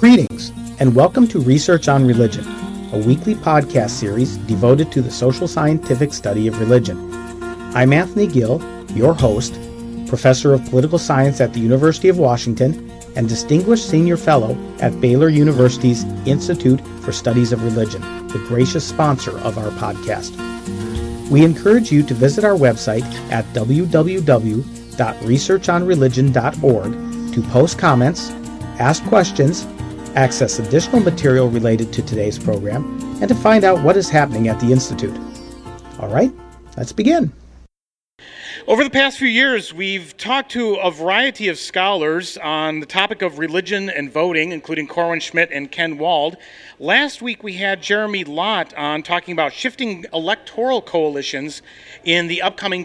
Greetings, and welcome to Research on Religion, a weekly podcast series devoted to the social scientific study of religion. I'm Anthony Gill, your host, Professor of Political Science at the University of Washington, and Distinguished Senior Fellow at Baylor University's Institute for Studies of Religion, the gracious sponsor of our podcast. We encourage you to visit our website at www.researchonreligion.org to post comments, ask questions, access additional material related to today's program, and to find out what is happening at the Institute. All right, let's begin. Over the past few years, we've talked to a variety of scholars on the topic of religion and voting, including Corwin Schmidt and Ken Wald. Last week, we had Jeremy Lott on talking about shifting electoral coalitions in the upcoming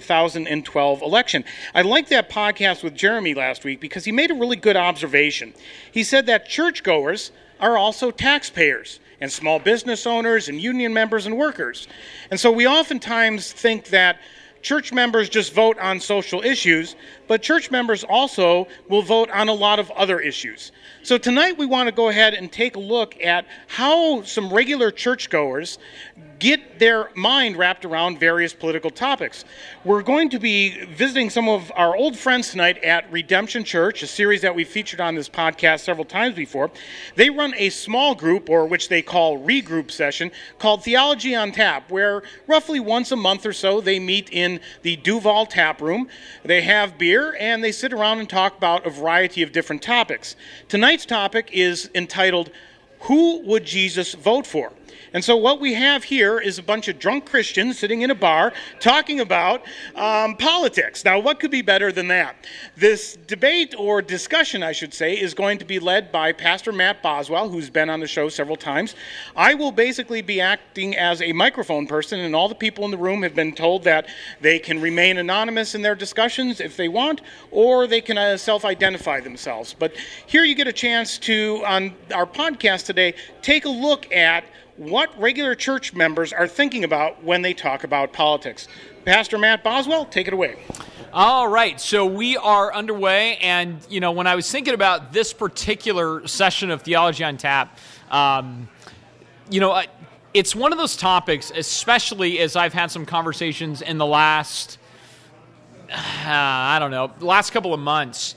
2012 election. I liked that podcast with Jeremy last week because he made a really good observation. He said that churchgoers are also taxpayers, and small business owners and union members and workers. And so we oftentimes think that church members just vote on social issues, but church members also will vote on a lot of other issues. So tonight we want to go ahead and take a look at how some regular churchgoers get their mind wrapped around various political topics. We're going to be visiting some of our old friends tonight at Redemption Church, a series that we've featured on this podcast several times before. They run a small group, or which they call regroup session, called Theology on Tap, where roughly once a month or so they meet in the Duval Tap Room. They have beer, and they sit around and talk about a variety of different topics. Tonight's topic is entitled, Who Would Jesus Vote For? And so what we have here is a bunch of drunk Christians sitting in a bar talking about politics. Now, what could be better than that? This debate, or discussion, I should say, is going to be led by Pastor Matt Boswell, who's been on the show several times. I will basically be acting as a microphone person, and all the people in the room have been told that they can remain anonymous in their discussions if they want, or they can self-identify themselves. But here you get a chance to, on our podcast today, take a look at what regular church members are thinking about when they talk about politics. Pastor Matt Boswell, take it away. All right, so we are underway, and when I was thinking about this particular session of Theology on Tap, it's one of those topics, especially as I've had some conversations in the last, last couple of months,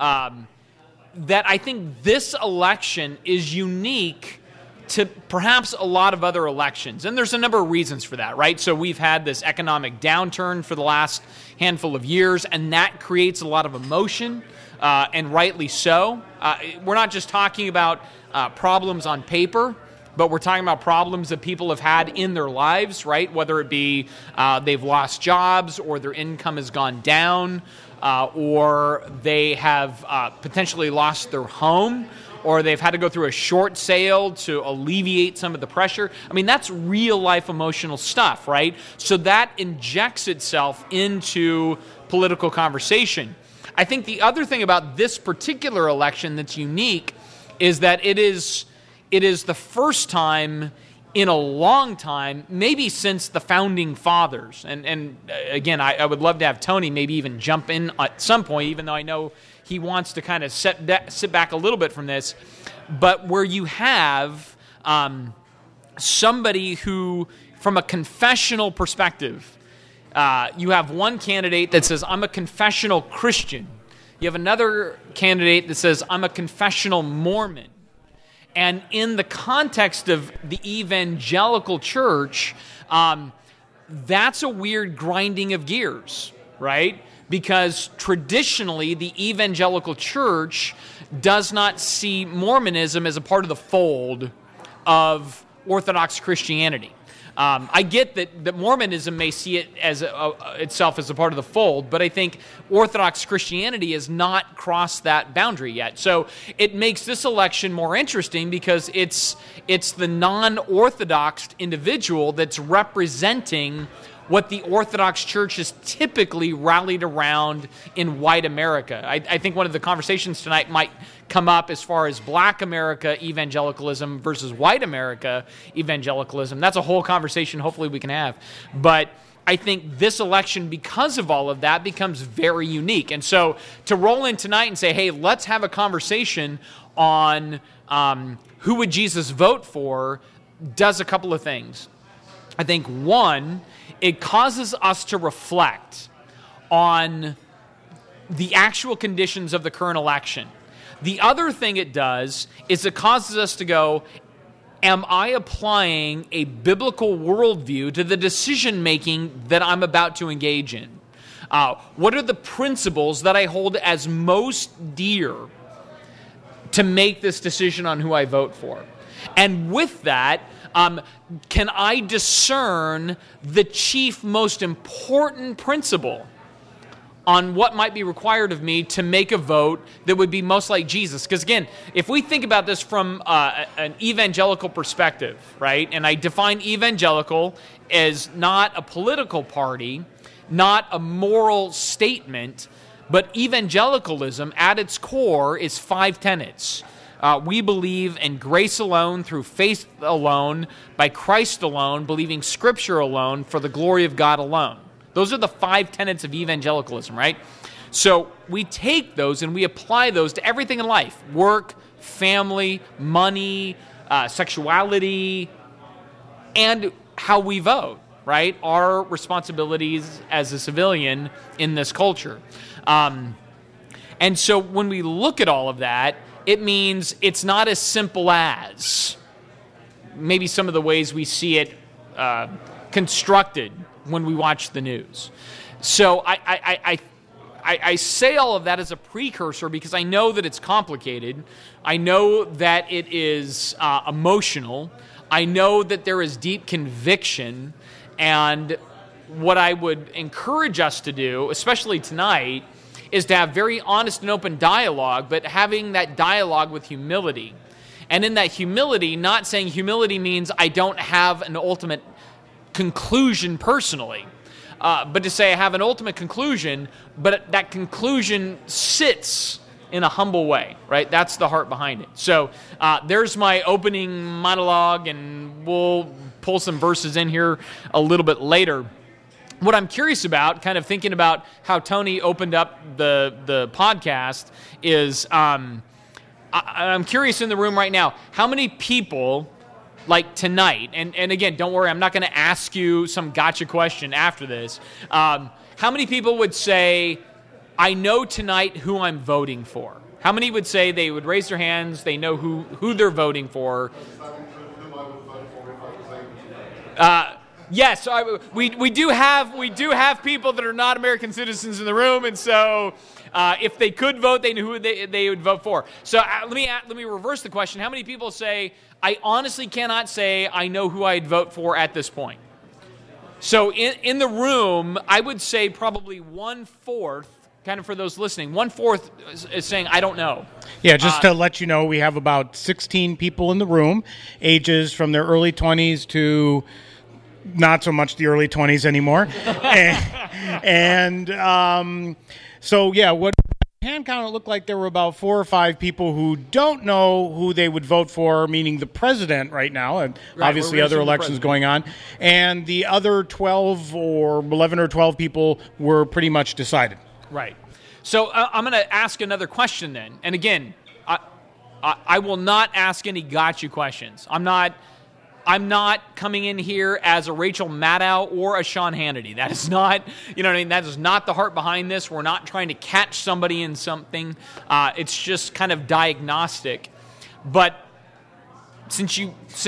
that I think this election is unique to perhaps a lot of other elections. And there's a number of reasons for that, right? So we've had this economic downturn for the last handful of years, and that creates a lot of emotion, and rightly so. We're not just talking about problems on paper, but we're talking about problems that people have had in their lives, right? Whether it be they've lost jobs, or their income has gone down, or they have potentially lost their home, or they've had to go through a short sale to alleviate some of the pressure. I mean, that's real-life emotional stuff, right? So that injects itself into political conversation. I think the other thing about this particular election that's unique is that it is the first time in a long time, maybe since the Founding Fathers. And again, I would love to have Tony maybe even jump in at some point, even though I know he wants to kind of sit back a little bit from this, but where you have somebody who, from a confessional perspective, you have one candidate that says, I'm a confessional Christian. You have another candidate that says, I'm a confessional Mormon. And in the context of the evangelical church, that's a weird grinding of gears, right? Because traditionally, the evangelical church does not see Mormonism as a part of the fold of Orthodox Christianity. I get that Mormonism may see it as itself as a part of the fold, but I think Orthodox Christianity has not crossed that boundary yet. So it makes this election more interesting because it's the non-Orthodox individual that's representing what the Orthodox Church has typically rallied around in white America. I think one of the conversations tonight might come up as far as Black America evangelicalism versus white America evangelicalism. That's a whole conversation hopefully we can have. But I think this election, because of all of that, becomes very unique. And so to roll in tonight and say, hey, let's have a conversation on who would Jesus vote for, does a couple of things. I think, one, it causes us to reflect on the actual conditions of the current election. The other thing it does is it causes us to go, am I applying a biblical worldview to the decision-making that I'm about to engage in? What are the principles that I hold as most dear to make this decision on who I vote for? And with that, can I discern the chief, most important principle on what might be required of me to make a vote that would be most like Jesus? Because again, if we think about this from an evangelical perspective, right, and I define evangelical as not a political party, not a moral statement, but evangelicalism at its core is 5 tenets. We believe in grace alone, through faith alone, by Christ alone, believing Scripture alone, for the glory of God alone. Those are the 5 tenets of evangelicalism, right? So we take those and we apply those to everything in life: work, family, money, sexuality, and how we vote, right? Our responsibilities as a civilian in this culture. And so when we look at all of that, it means it's not as simple as maybe some of the ways we see it constructed when we watch the news. So I say all of that as a precursor because I know that it's complicated. I know that it is emotional. I know that there is deep conviction. And what I would encourage us to do, especially tonight, is to have very honest and open dialogue, but having that dialogue with humility. And in that humility, not saying humility means I don't have an ultimate conclusion personally, but to say I have an ultimate conclusion, but that conclusion sits in a humble way, right? That's the heart behind it. So there's my opening monologue, and we'll pull some verses in here a little bit later. What I'm curious about, kind of thinking about how Tony opened up the podcast, is I'm curious in the room right now, how many people, like tonight, and again, don't worry, I'm not going to ask you some gotcha question after this. How many people would say, I know tonight who I'm voting for? How many would say they would raise their hands, they know who they're voting for? Yes, we do have people that are not American citizens in the room, and so if they could vote, they knew who they would vote for. So let me reverse the question. How many people say, I honestly cannot say I know who I'd vote for at this point? So in the room, I would say probably 1/4, kind of for those listening, 1/4 is saying, I don't know. Yeah, just to let you know, we have about 16 people in the room, ages from their early 20s to not so much the early 20s anymore. So, yeah, what hand count, it looked like there were about 4 or 5 people who don't know who they would vote for, meaning the president right now, and right, obviously other elections going on. And the other 11 or 12 people were pretty much decided. Right. So I'm going to ask another question then. And again, I will not ask any gotcha questions. I'm not coming in here as a Rachel Maddow or a Sean Hannity. That is not, that is not the heart behind this. We're not trying to catch somebody in something. It's just kind of diagnostic. But since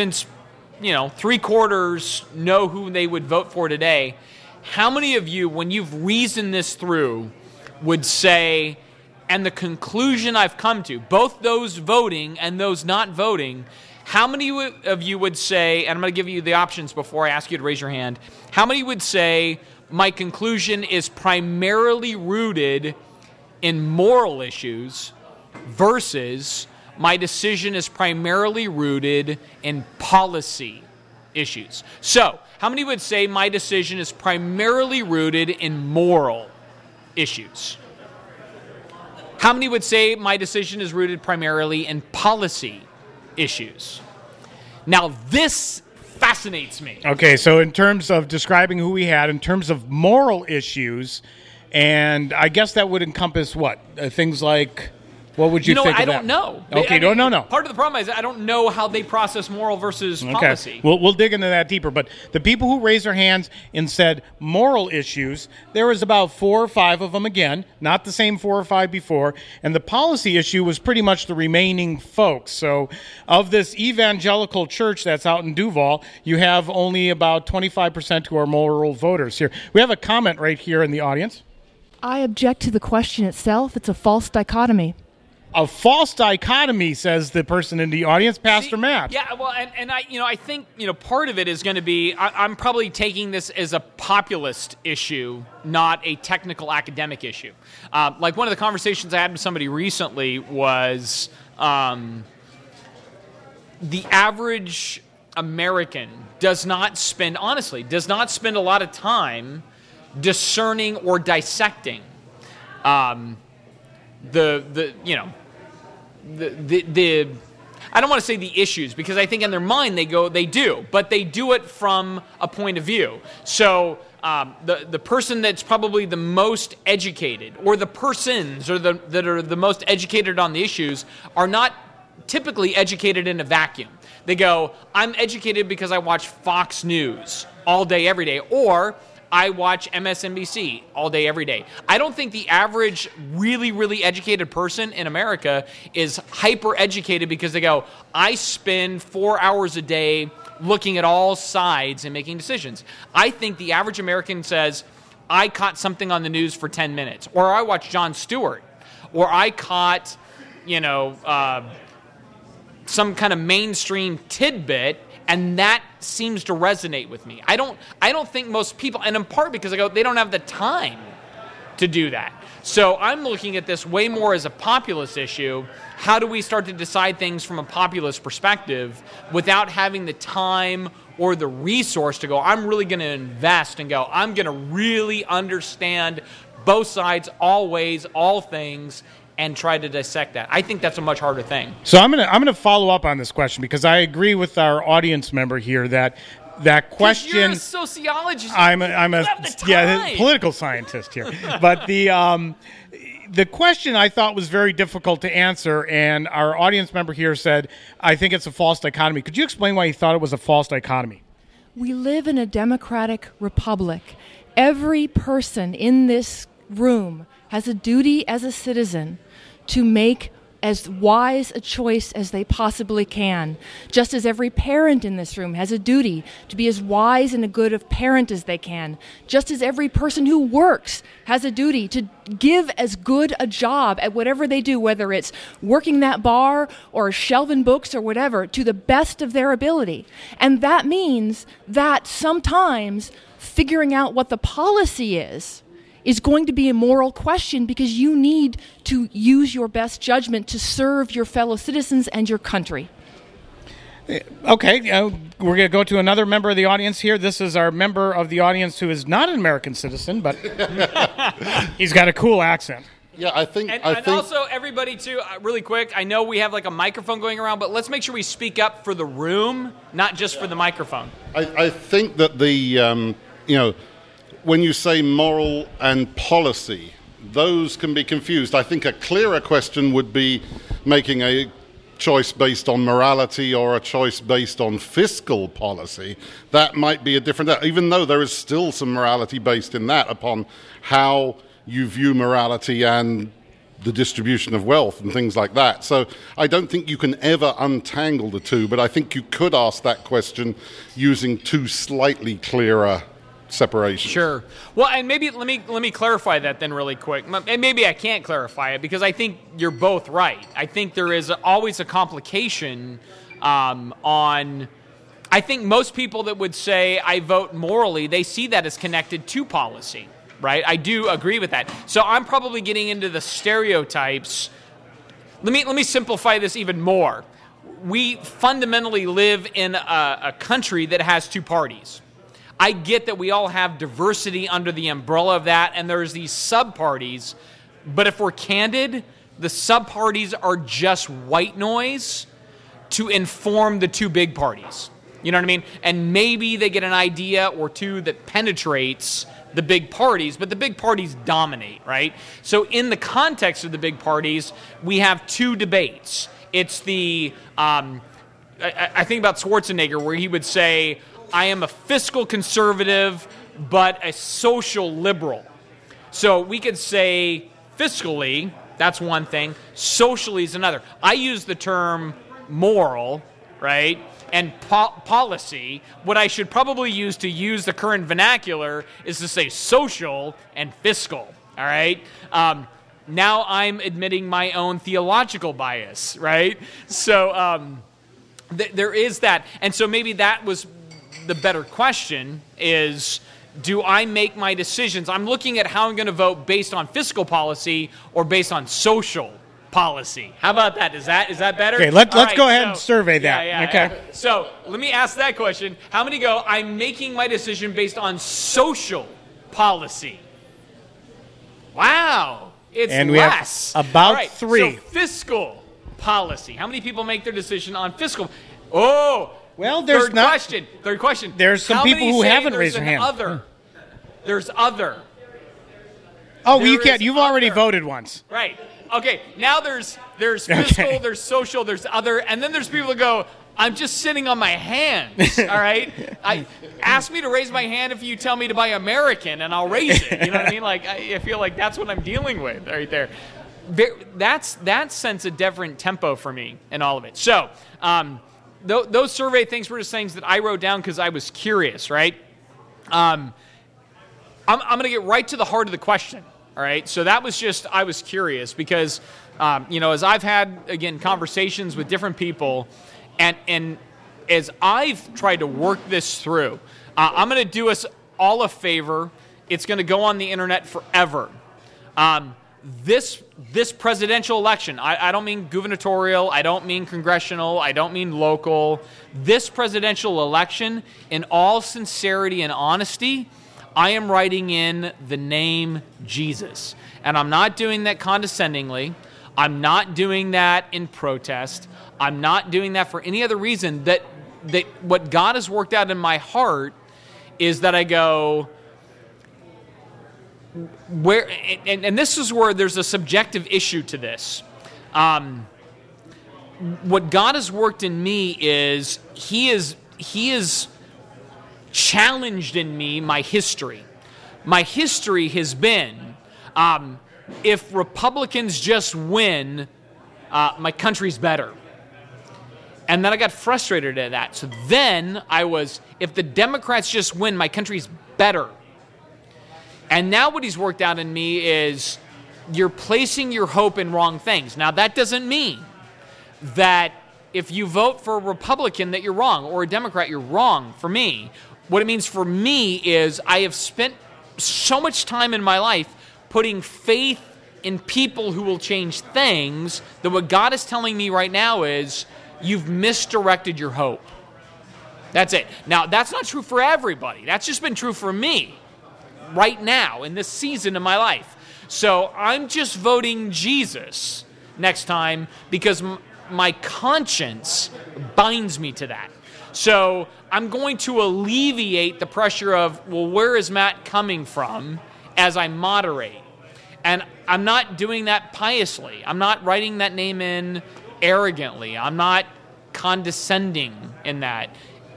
3/4 know who they would vote for today, how many of you, when you've reasoned this through, would say, and the conclusion I've come to, both those voting and those not voting, how many of you would say, and I'm going to give you the options before I ask you to raise your hand, how many would say my conclusion is primarily rooted in moral issues versus my decision is primarily rooted in policy issues? So, how many would say my decision is primarily rooted in moral issues? How many would say my decision is rooted primarily in policy issues? Now, this fascinates me. Okay, so in terms of describing who we had, in terms of moral issues, and I guess that would encompass what? Things like, what would you think of that? I don't know. Okay, no. Part of the problem is I don't know how they process moral versus policy. We'll dig into that deeper. But the people who raised their hands and said moral issues, there was about 4 or 5 of them again, not the same 4 or 5 before. And the policy issue was pretty much the remaining folks. So of this evangelical church that's out in Duval, you have only about 25% who are moral voters here. We have a comment right here in the audience. I object to the question itself. It's a false dichotomy. A false dichotomy, says the person in the audience, Pastor Matt. Yeah, well, and I think part of it is going to be I'm probably taking this as a populist issue, not a technical academic issue. Like one of the conversations I had with somebody recently was the average American does not spend a lot of time discerning or dissecting the I don't want to say the issues, because I think in their mind they do, but they do it from a point of view. So the person that's probably the most educated, or the persons or that are the most educated on the issues, are not typically educated in a vacuum. They go, I'm educated because I watch Fox News all day, every day, or I watch MSNBC all day, every day. I don't think the average really, really educated person in America is hyper-educated because they go, I spend 4 hours a day looking at all sides and making decisions. I think the average American says, I caught something on the news for 10 minutes, or I watched Jon Stewart, or I caught, some kind of mainstream tidbit, and that seems to resonate with me. I don't think most people, and in part because they don't have the time to do that. So I'm looking at this way more as a populist issue. How do we start to decide things from a populist perspective without having the time or the resource to go, I'm really going to invest and go, I'm going to really understand both sides, all ways, all things, and try to dissect that. I think that's a much harder thing. So I'm gonna follow up on this question, because I agree with our audience member here that question. You're a sociologist. I'm a political scientist here, but the question I thought was very difficult to answer, and our audience member here said, I think it's a false dichotomy. Could you explain why you thought it was a false dichotomy? We live in a democratic republic. Every person in this room has a duty as a citizen to make as wise a choice as they possibly can, just as every parent in this room has a duty to be as wise and a good of parent as they can, just as every person who works has a duty to give as good a job at whatever they do, whether it's working that bar or shelving books or whatever, to the best of their ability. And that means that sometimes figuring out what the policy is going to be a moral question, because you need to use your best judgment to serve your fellow citizens and your country. Okay, we're going to go to another member of the audience here. This is our member of the audience who is not an American citizen, but he's got a cool accent. Yeah, I think... And also, everybody, too, really quick, I know we have like a microphone going around, but let's make sure we speak up for the room, not just for the microphone. I think that when you say moral and policy, those can be confused. I think a clearer question would be making a choice based on morality or a choice based on fiscal policy. That might be a different, even though there is still some morality based in that upon how you view morality and the distribution of wealth and things like that. So I don't think you can ever untangle the two, but I think you could ask that question using two slightly clearer separation. Sure. Well, and maybe let me clarify that then really quick. And maybe I can't clarify it, because I think you're both right. I think there is always a complication on... I think most people that would say I vote morally, they see that as connected to policy, right? I do agree with that. So I'm probably getting into the stereotypes. Let me simplify this even more. We fundamentally live in a country that has two parties. I get that we all have diversity under the umbrella of that, and there's these sub-parties, but if we're candid, the sub-parties are just white noise to inform the two big parties. You know what I mean? And maybe they get an idea or two that penetrates the big parties, but the big parties dominate, right? So in the context of the big parties, we have two debates. It's the, I think about Schwarzenegger, where he would say, I am a fiscal conservative, but a social liberal. So we could say fiscally, that's one thing. Socially is another. I use the term moral, right? And policy. What I should probably use the current vernacular is to say social and fiscal, all right? Now I'm admitting my own theological bias, right? So there is that. And so maybe that was the better question is, do I make my decisions? I'm looking at how I'm going to vote based on fiscal policy or based on social policy. How about that? Is that better? Okay, let's go ahead and survey that. Yeah. Okay. So let me ask that question. How many go, I'm making my decision based on social policy? Wow. It's and we less. Have about right, 3. So fiscal policy. How many people make their decision on fiscal? Oh, well, there's Third question. There's some people who haven't raised their hand. There's other. Oh, you can't. You've already voted once. Right. Okay. Now there's fiscal, there's social, there's other, and then there's people that go, I'm just sitting on my hands. All right. Ask me to raise my hand if you tell me to buy American, and I'll raise it. You know what I mean? Like I feel like that's what I'm dealing with right there. That sends a different tempo for me in all of it. So those survey things were just things that I wrote down because I was curious. Right. I'm going to get right to the heart of the question. All right. So that was just, I was curious because, as I've had, again, conversations with different people and as I've tried to work this through, I'm going to do us all a favor. It's going to go on the internet forever. This presidential election, I don't mean gubernatorial, I don't mean congressional, I don't mean local. This presidential election, in all sincerity and honesty, I am writing in the name Jesus. And I'm not doing that condescendingly. I'm not doing that in protest. I'm not doing that for any other reason. That what God has worked out in my heart is that I go, where, and this is where there's a subjective issue to this. What God has worked in me is He is challenged in me my history. My history has been, if Republicans just win, my country's better. And then I got frustrated at that. So then if the Democrats just win, my country's better. And now what He's worked out in me is you're placing your hope in wrong things. Now that doesn't mean that if you vote for a Republican that you're wrong, or a Democrat you're wrong for me. What it means for me is I have spent so much time in my life putting faith in people who will change things that what God is telling me right now is you've misdirected your hope. That's it. Now, that's not true for everybody. That's just been true for me right now in this season of my life. So I'm just voting Jesus next time because my conscience binds me to that. So I'm going to alleviate the pressure of, well, where is Matt coming from as I moderate? And I'm not doing that piously. I'm not writing that name in arrogantly. I'm not condescending in that.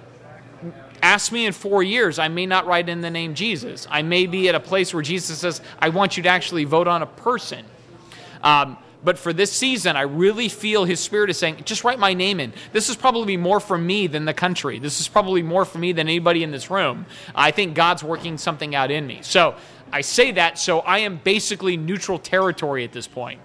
Ask me in 4 years, I may not write in the name Jesus. I may be at a place where Jesus says, I want you to actually vote on a person. But for this season, I really feel His Spirit is saying, just write my name in. This is probably more for me than the country. This is probably more for me than anybody in this room. I think God's working something out in me. So I say that, so I am basically neutral territory at this point.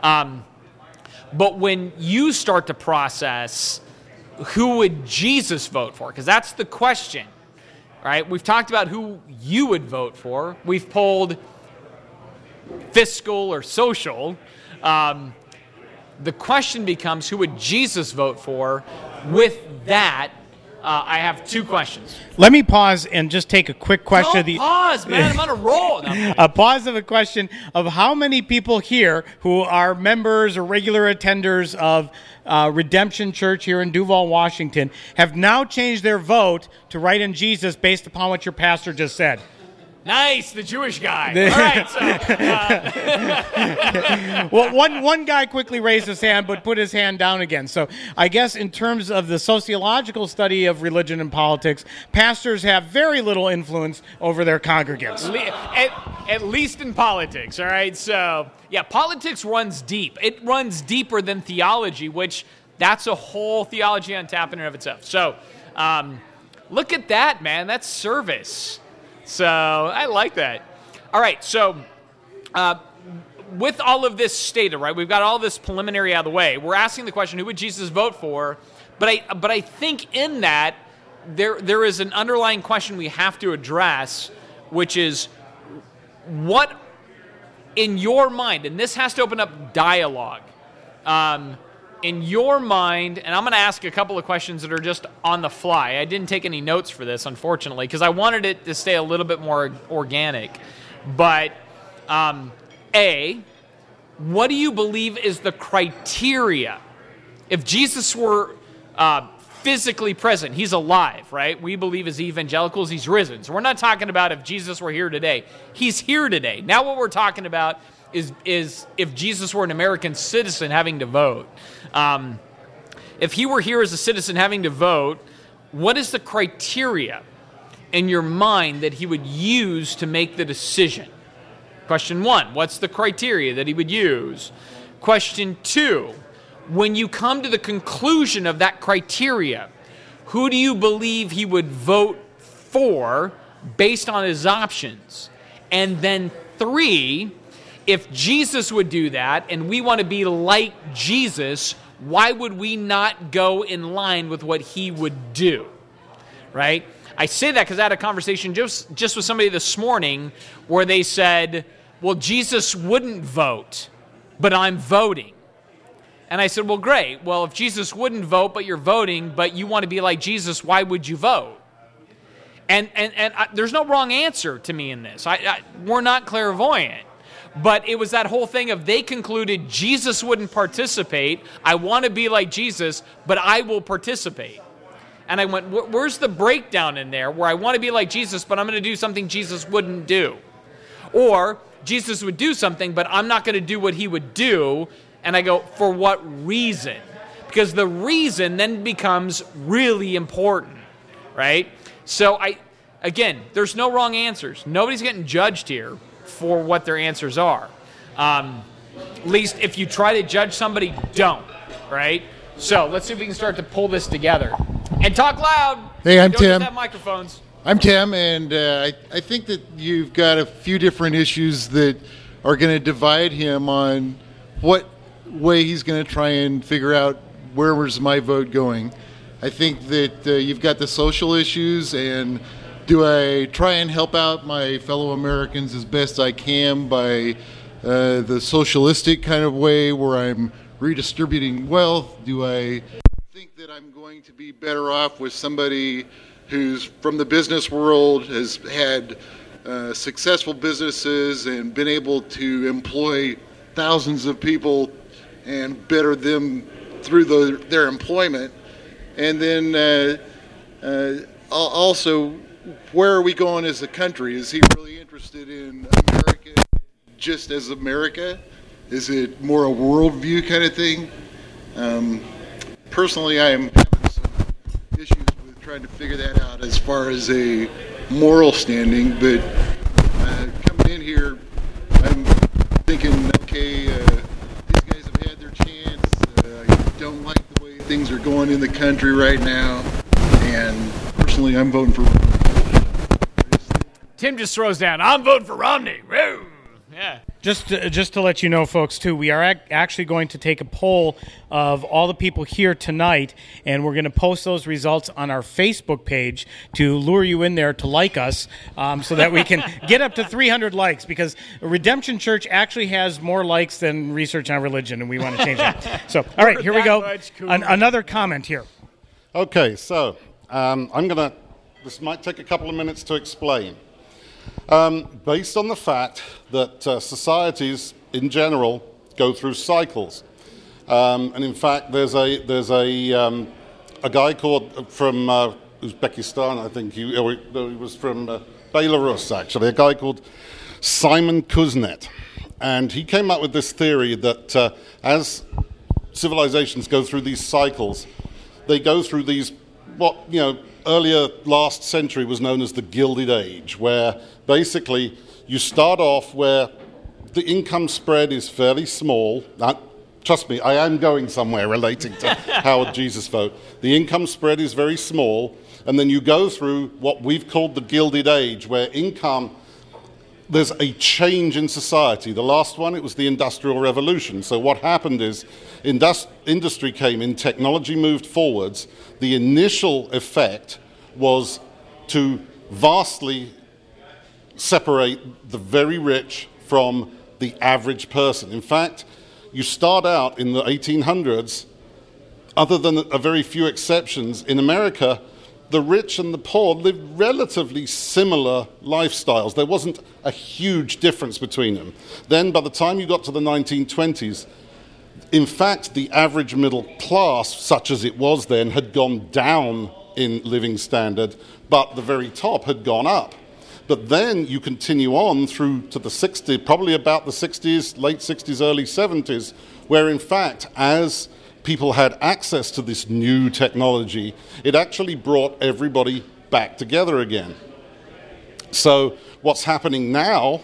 But when you start to process, who would Jesus vote for? Because that's the question, right? We've talked about who you would vote for. We've polled fiscal or social. The question becomes, who would Jesus vote for? With that, I have 2 questions. Let me pause and just take a quick question. Don't pause, man. I'm on a roll. A pause of a question of how many people here who are members or regular attenders of Redemption Church here in Duval, Washington, have now changed their vote to write in Jesus based upon what your pastor just said. Nice, the Jewish guy. All right, so... Well, one guy quickly raised his hand but put his hand down again. So I guess in terms of the sociological study of religion and politics, pastors have very little influence over their congregants. At least in politics, all right? So, yeah, politics runs deep. It runs deeper than theology, which that's a whole theology on tap in and of itself. So, look at that, man. That's service. So I like that. All right, so with all of this stated, right, we've got all this preliminary out of the way. We're asking the question, who would Jesus vote for? But I think in that there is an underlying question we have to address, which is what in your mind, and this has to open up dialogue, in your mind, and I'm going to ask a couple of questions that are just on the fly. I didn't take any notes for this, unfortunately, because I wanted it to stay a little bit more organic. But, A, what do you believe is the criteria? If Jesus were physically present, he's alive, right? We believe as evangelicals he's risen. So we're not talking about if Jesus were here today. He's here today. Now what we're talking about is if Jesus were an American citizen having to vote. If he were here as a citizen having to vote, what is the criteria in your mind that he would use to make the decision? Question 1, what's the criteria that he would use? Question 2, when you come to the conclusion of that criteria, who do you believe he would vote for based on his options? And then 3, if Jesus would do that and we want to be like Jesus, why would we not go in line with what he would do? Right? I say that because I had a conversation just with somebody this morning where they said, well, Jesus wouldn't vote, but I'm voting. And I said, well, great. Well, if Jesus wouldn't vote, but you're voting, but you want to be like Jesus, why would you vote? And there's no wrong answer to me in this. We're not clairvoyant. But it was that whole thing of they concluded Jesus wouldn't participate. I want to be like Jesus, but I will participate. And I went, where's the breakdown in there where I want to be like Jesus, but I'm going to do something Jesus wouldn't do? Or Jesus would do something, but I'm not going to do what he would do. And I go, for what reason? Because the reason then becomes really important, right? So again, there's no wrong answers. Nobody's getting judged here for what their answers are. At least if you try to judge somebody, don't, right? So let's see if we can start to pull this together. And talk loud. Hey, I'm Tim. Don't have microphones. I'm Tim, and I think that you've got a few different issues that are going to divide him on what way he's going to try and figure out where's my vote going. I think that you've got the social issues, and do I try and help out my fellow Americans as best I can by the socialistic kind of way where I'm redistributing wealth? Do I think that I'm going to be better off with somebody who's from the business world, has had successful businesses and been able to employ thousands of people and better them through their employment? And then also, where are we going as a country? Is he really interested in America just as America? Is it more a worldview kind of thing? Personally, I am having some issues with trying to figure that out as far as a moral standing, but coming in here, I'm thinking, okay, these guys have had their chance. I don't like the way things are going in the country right now, and personally, I'm voting for Romney. Tim just throws down, I'm voting for Romney. Woo! Yeah. Just to let you know, folks, too, we are actually going to take a poll of all the people here tonight, and we're going to post those results on our Facebook page to lure you in there to like us so that we can get up to 300 likes, because Redemption Church actually has more likes than Research on Religion, and we want to change that. So, all right, here we go. Another comment here. Okay, so This might take a couple of minutes to explain. Based on the fact that societies in general go through cycles. And in fact, there's a guy called from Uzbekistan, I think he was from Belarus, actually, a guy called Simon Kuznets. And he came up with this theory that as civilizations go through these cycles, they go through these, earlier last century was known as the Gilded Age, where basically you start off where the income spread is fairly small. Trust me, I am going somewhere relating to how would Jesus vote. The income spread is very small, and then you go through what we've called the Gilded Age, where there's a change in society. The last one, it was the Industrial Revolution. So what happened is industry came in, technology moved forwards. The initial effect was to vastly separate the very rich from the average person. In fact, you start out in the 1800s, other than a very few exceptions, in America, the rich and the poor lived relatively similar lifestyles. There wasn't a huge difference between them. Then, by the time you got to the 1920s, in fact, the average middle class, such as it was then, had gone down in living standard, but the very top had gone up. But then you continue on through to the 60s, probably about the 60s, late 60s, early 70s, where in fact, as people had access to this new technology, it actually brought everybody back together again. So what's happening now,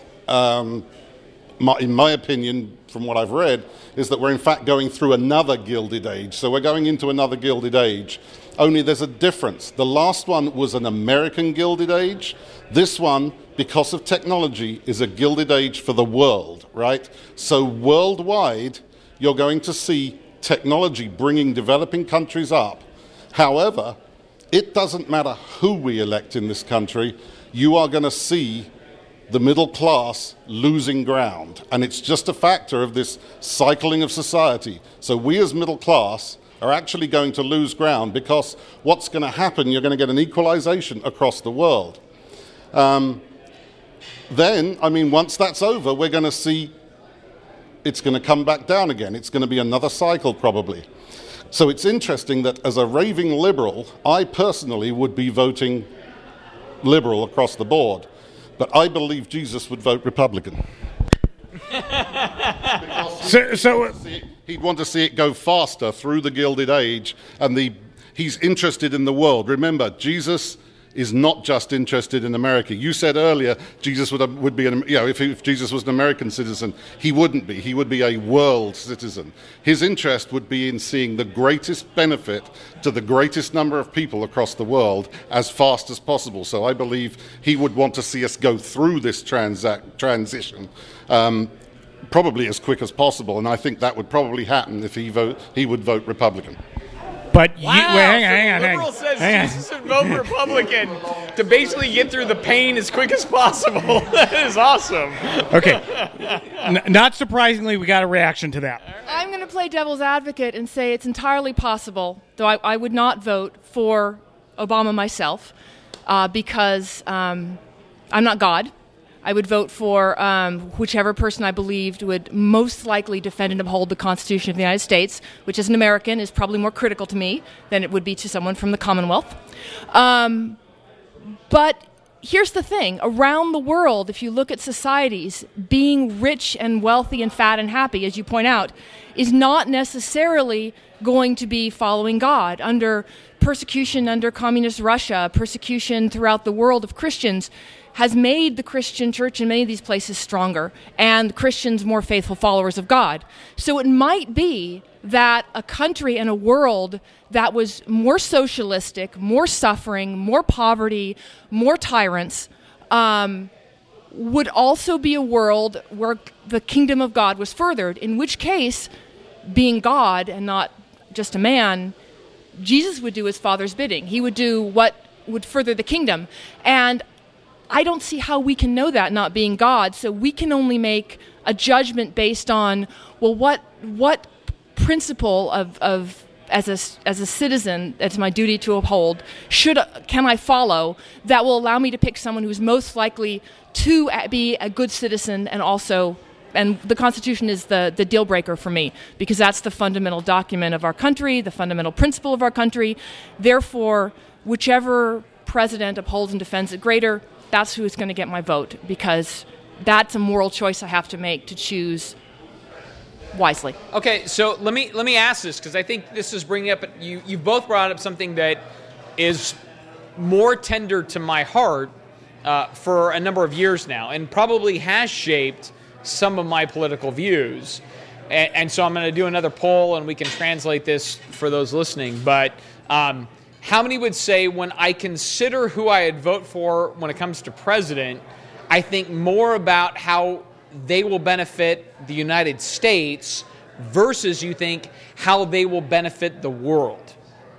in my opinion, from what I've read, is that we're in fact going through another Gilded Age. So we're going into another Gilded Age, only there's a difference. The last one was an American Gilded Age. This one, because of technology, is a Gilded Age for the world, right? So worldwide, you're going to see technology bringing developing countries up. However, it doesn't matter who we elect in this country, you are going to see the middle class losing ground. And it's just a factor of this cycling of society. So we as middle class are actually going to lose ground because what's going to happen, you're going to get an equalization across the world. Once that's over, we're going to see it's going to come back down again. It's going to be another cycle probably. So it's interesting that as a raving liberal, I personally would be voting liberal across the board, but I believe Jesus would vote Republican. He'd want to see it go faster through the Gilded Age, and he's interested in the world. Remember, Jesus is not just interested in America. You said earlier Jesus would be if Jesus was an American citizen, he wouldn't be. He would be a world citizen. His interest would be in seeing the greatest benefit to the greatest number of people across the world as fast as possible. So I believe he would want to see us go through this transition probably as quick as possible, and I think that would probably happen if he would vote Republican. But hang on. Liberal says Jesus should vote Republican to basically get through the pain as quick as possible. That is awesome. Okay. Not surprisingly, we got a reaction to that. I'm going to play devil's advocate and say it's entirely possible, though I would not vote for Obama myself because I'm not God. I would vote for whichever person I believed would most likely defend and uphold the Constitution of the United States, which as an American is probably more critical to me than it would be to someone from the Commonwealth. But here's the thing. Around the world, if you look at societies, being rich and wealthy and fat and happy, as you point out, is not necessarily going to be following God. Under persecution under communist Russia, persecution throughout the world of Christians, has made the Christian church in many of these places stronger and Christians more faithful followers of God. So it might be that a country and a world that was more socialistic, more suffering, more poverty, more tyrants, would also be a world where the kingdom of God was furthered, in which case, being God and not just a man, Jesus would do his Father's bidding. He would do what would further the kingdom. And I don't see how we can know that, not being God. So we can only make a judgment based on, well, what principle of as a citizen, it's my duty to uphold, can I follow, that will allow me to pick someone who's most likely to be a good citizen and the Constitution is the deal breaker for me, because that's the fundamental document of our country, the fundamental principle of our country. Therefore, whichever president upholds and defends it greater, that's who's going to get my vote, because that's a moral choice I have to make to choose wisely. Okay, so let me ask this, because I think this is bringing up, you've both brought up something that is more tender to my heart for a number of years now, and probably has shaped some of my political views. And so I'm going to do another poll, and we can translate this for those listening. But how many would say, when I consider who I'd vote for when it comes to president, I think more about how they will benefit the United States versus you think how they will benefit the world?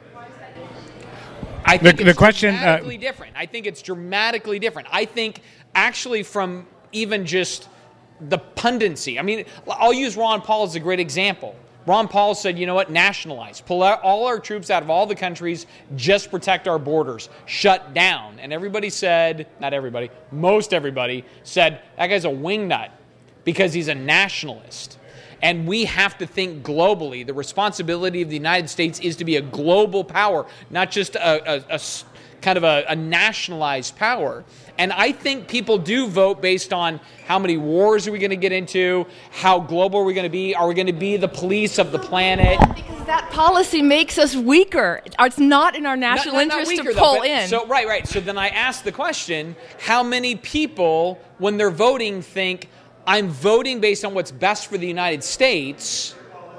I think it's dramatically different. I think it's dramatically different. I think actually from even just the pundency. I mean, I'll use Ron Paul as a great example. Ron Paul said, you know what, nationalize. Pull out all our troops out of all the countries, just protect our borders. Shut down. And everybody said, not everybody, most everybody said, that guy's a wingnut because he's a nationalist. And we have to think globally. The responsibility of the United States is to be a global power, not just a kind of a nationalized power. And I think people do vote based on how many wars are we going to get into, how global are we going to be, are we going to be the police of the planet? Because that policy makes us weaker. It's not in our national interest weaker, to pull in. So right. So then I ask the question, how many people, when they're voting, think, I'm voting based on what's best for the United States?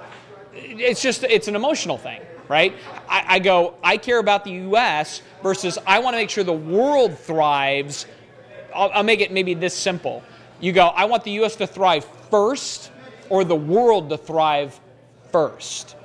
It's an emotional thing, right? I go, I care about the U.S. versus I want to make sure the world thrives. I'll make it maybe this simple. You go, I want the U.S. to thrive first or the world to thrive first.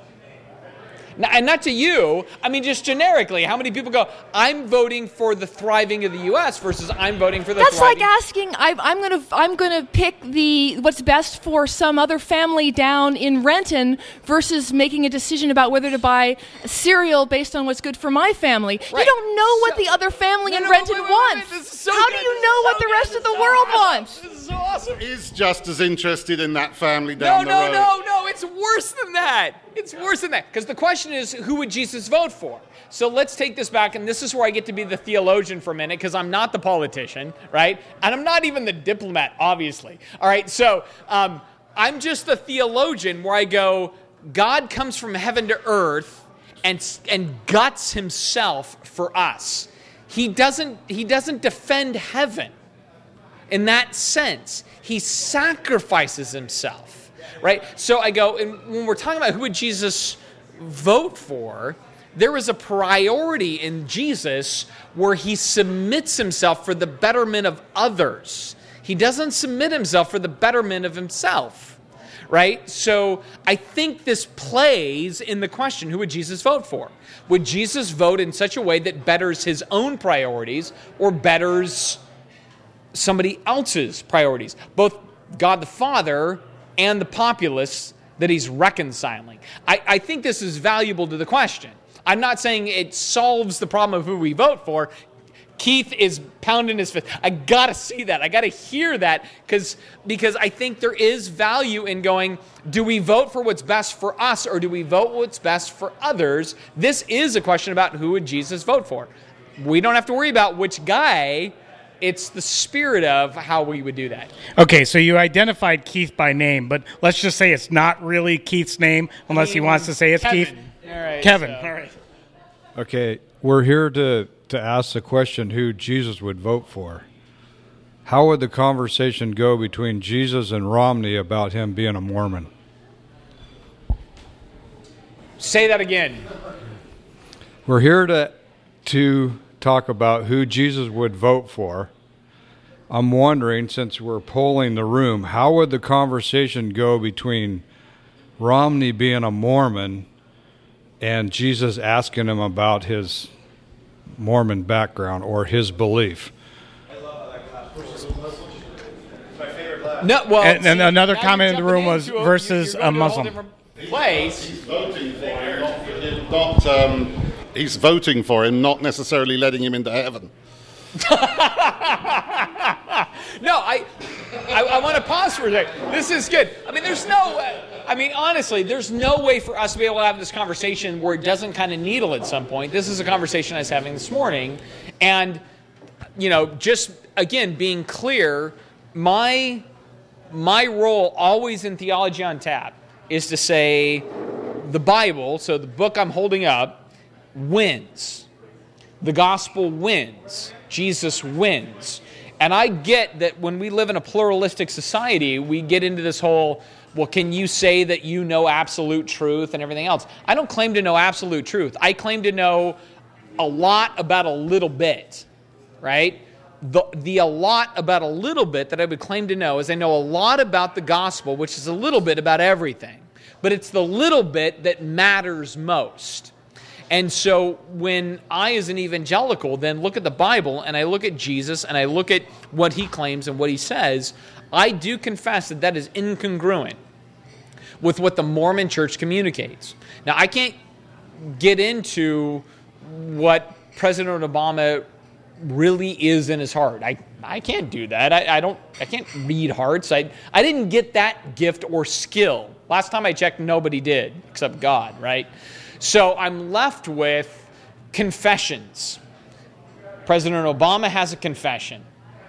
Now, and not to you, I mean just generically, how many people go, I'm voting for the thriving of the U.S. versus I'm voting for the That's thriving... like asking, I'm gonna pick what's best for some other family down in Renton versus making a decision about whether to buy cereal based on what's good for my family. Right. You don't know what the other family in Renton wants. How do you know what the rest of the world wants? This is so awesome. Is just as interested in that family down the road. No, it's worse than that. It's worse than that. Because the question is, who would Jesus vote for? So let's take this back, and this is where I get to be the theologian for a minute, because I'm not the politician, right? And I'm not even the diplomat, obviously. All right, so I'm just the theologian where I go, God comes from heaven to earth and guts himself for us. He doesn't defend heaven in that sense. He sacrifices himself. Right? So I go, and when we're talking about who would Jesus vote for, there is a priority in Jesus where he submits himself for the betterment of others. He doesn't submit himself for the betterment of himself. Right? So I think this plays in the question, who would Jesus vote for? Would Jesus vote in such a way that betters his own priorities or betters somebody else's priorities? Both God the Father and the populace that he's reconciling. I think this is valuable to the question. I'm not saying it solves the problem of who we vote for. Keith is pounding his fist. I got to see that. I got to hear that because I think there is value in going, do we vote for what's best for us or do we vote what's best for others? This is a question about who would Jesus vote for. We don't have to worry about which guy. It's the spirit of how we would do that. Okay, so you identified Keith by name, but let's just say it's not really Keith's name unless he wants to say it's Kevin. Keith. All right, Kevin. So. All right. Okay, we're here to ask the question who Jesus would vote for. How would the conversation go between Jesus and Romney about him being a Mormon? Say that again. We're here to talk about who Jesus would vote for. I'm wondering, since we're polling the room, how would the conversation go between Romney being a Mormon and Jesus asking him about his Mormon background or his belief? No, well, and another comment in the room was versus a Muslim. Place. Voting for him, not for him He's voting for him, not necessarily letting him into heaven. No, I want to pause for a second. This is good. I mean, honestly, there's no way for us to be able to have this conversation where it doesn't kind of needle at some point. This is a conversation I was having this morning. And, just, again, being clear, my role always in Theology on Tap is to say the Bible, so the book I'm holding up, wins. The gospel wins. Jesus wins. And I get that when we live in a pluralistic society, we get into this whole, well, can you say that you know absolute truth and everything else? I don't claim to know absolute truth. I claim to know a lot about a little bit, right? The a lot about a little bit that I would claim to know is I know a lot about the gospel, which is a little bit about everything. But it's the little bit that matters most. And so when I, as an evangelical, then look at the Bible and I look at Jesus and I look at what he claims and what he says, I do confess that that is incongruent with what the Mormon Church communicates. Now, I can't get into what President Obama really is in his heart. I can't do that. I can't read hearts. I didn't get that gift or skill. Last time I checked, nobody did except God, right? So I'm left with confessions. President Obama has a confession.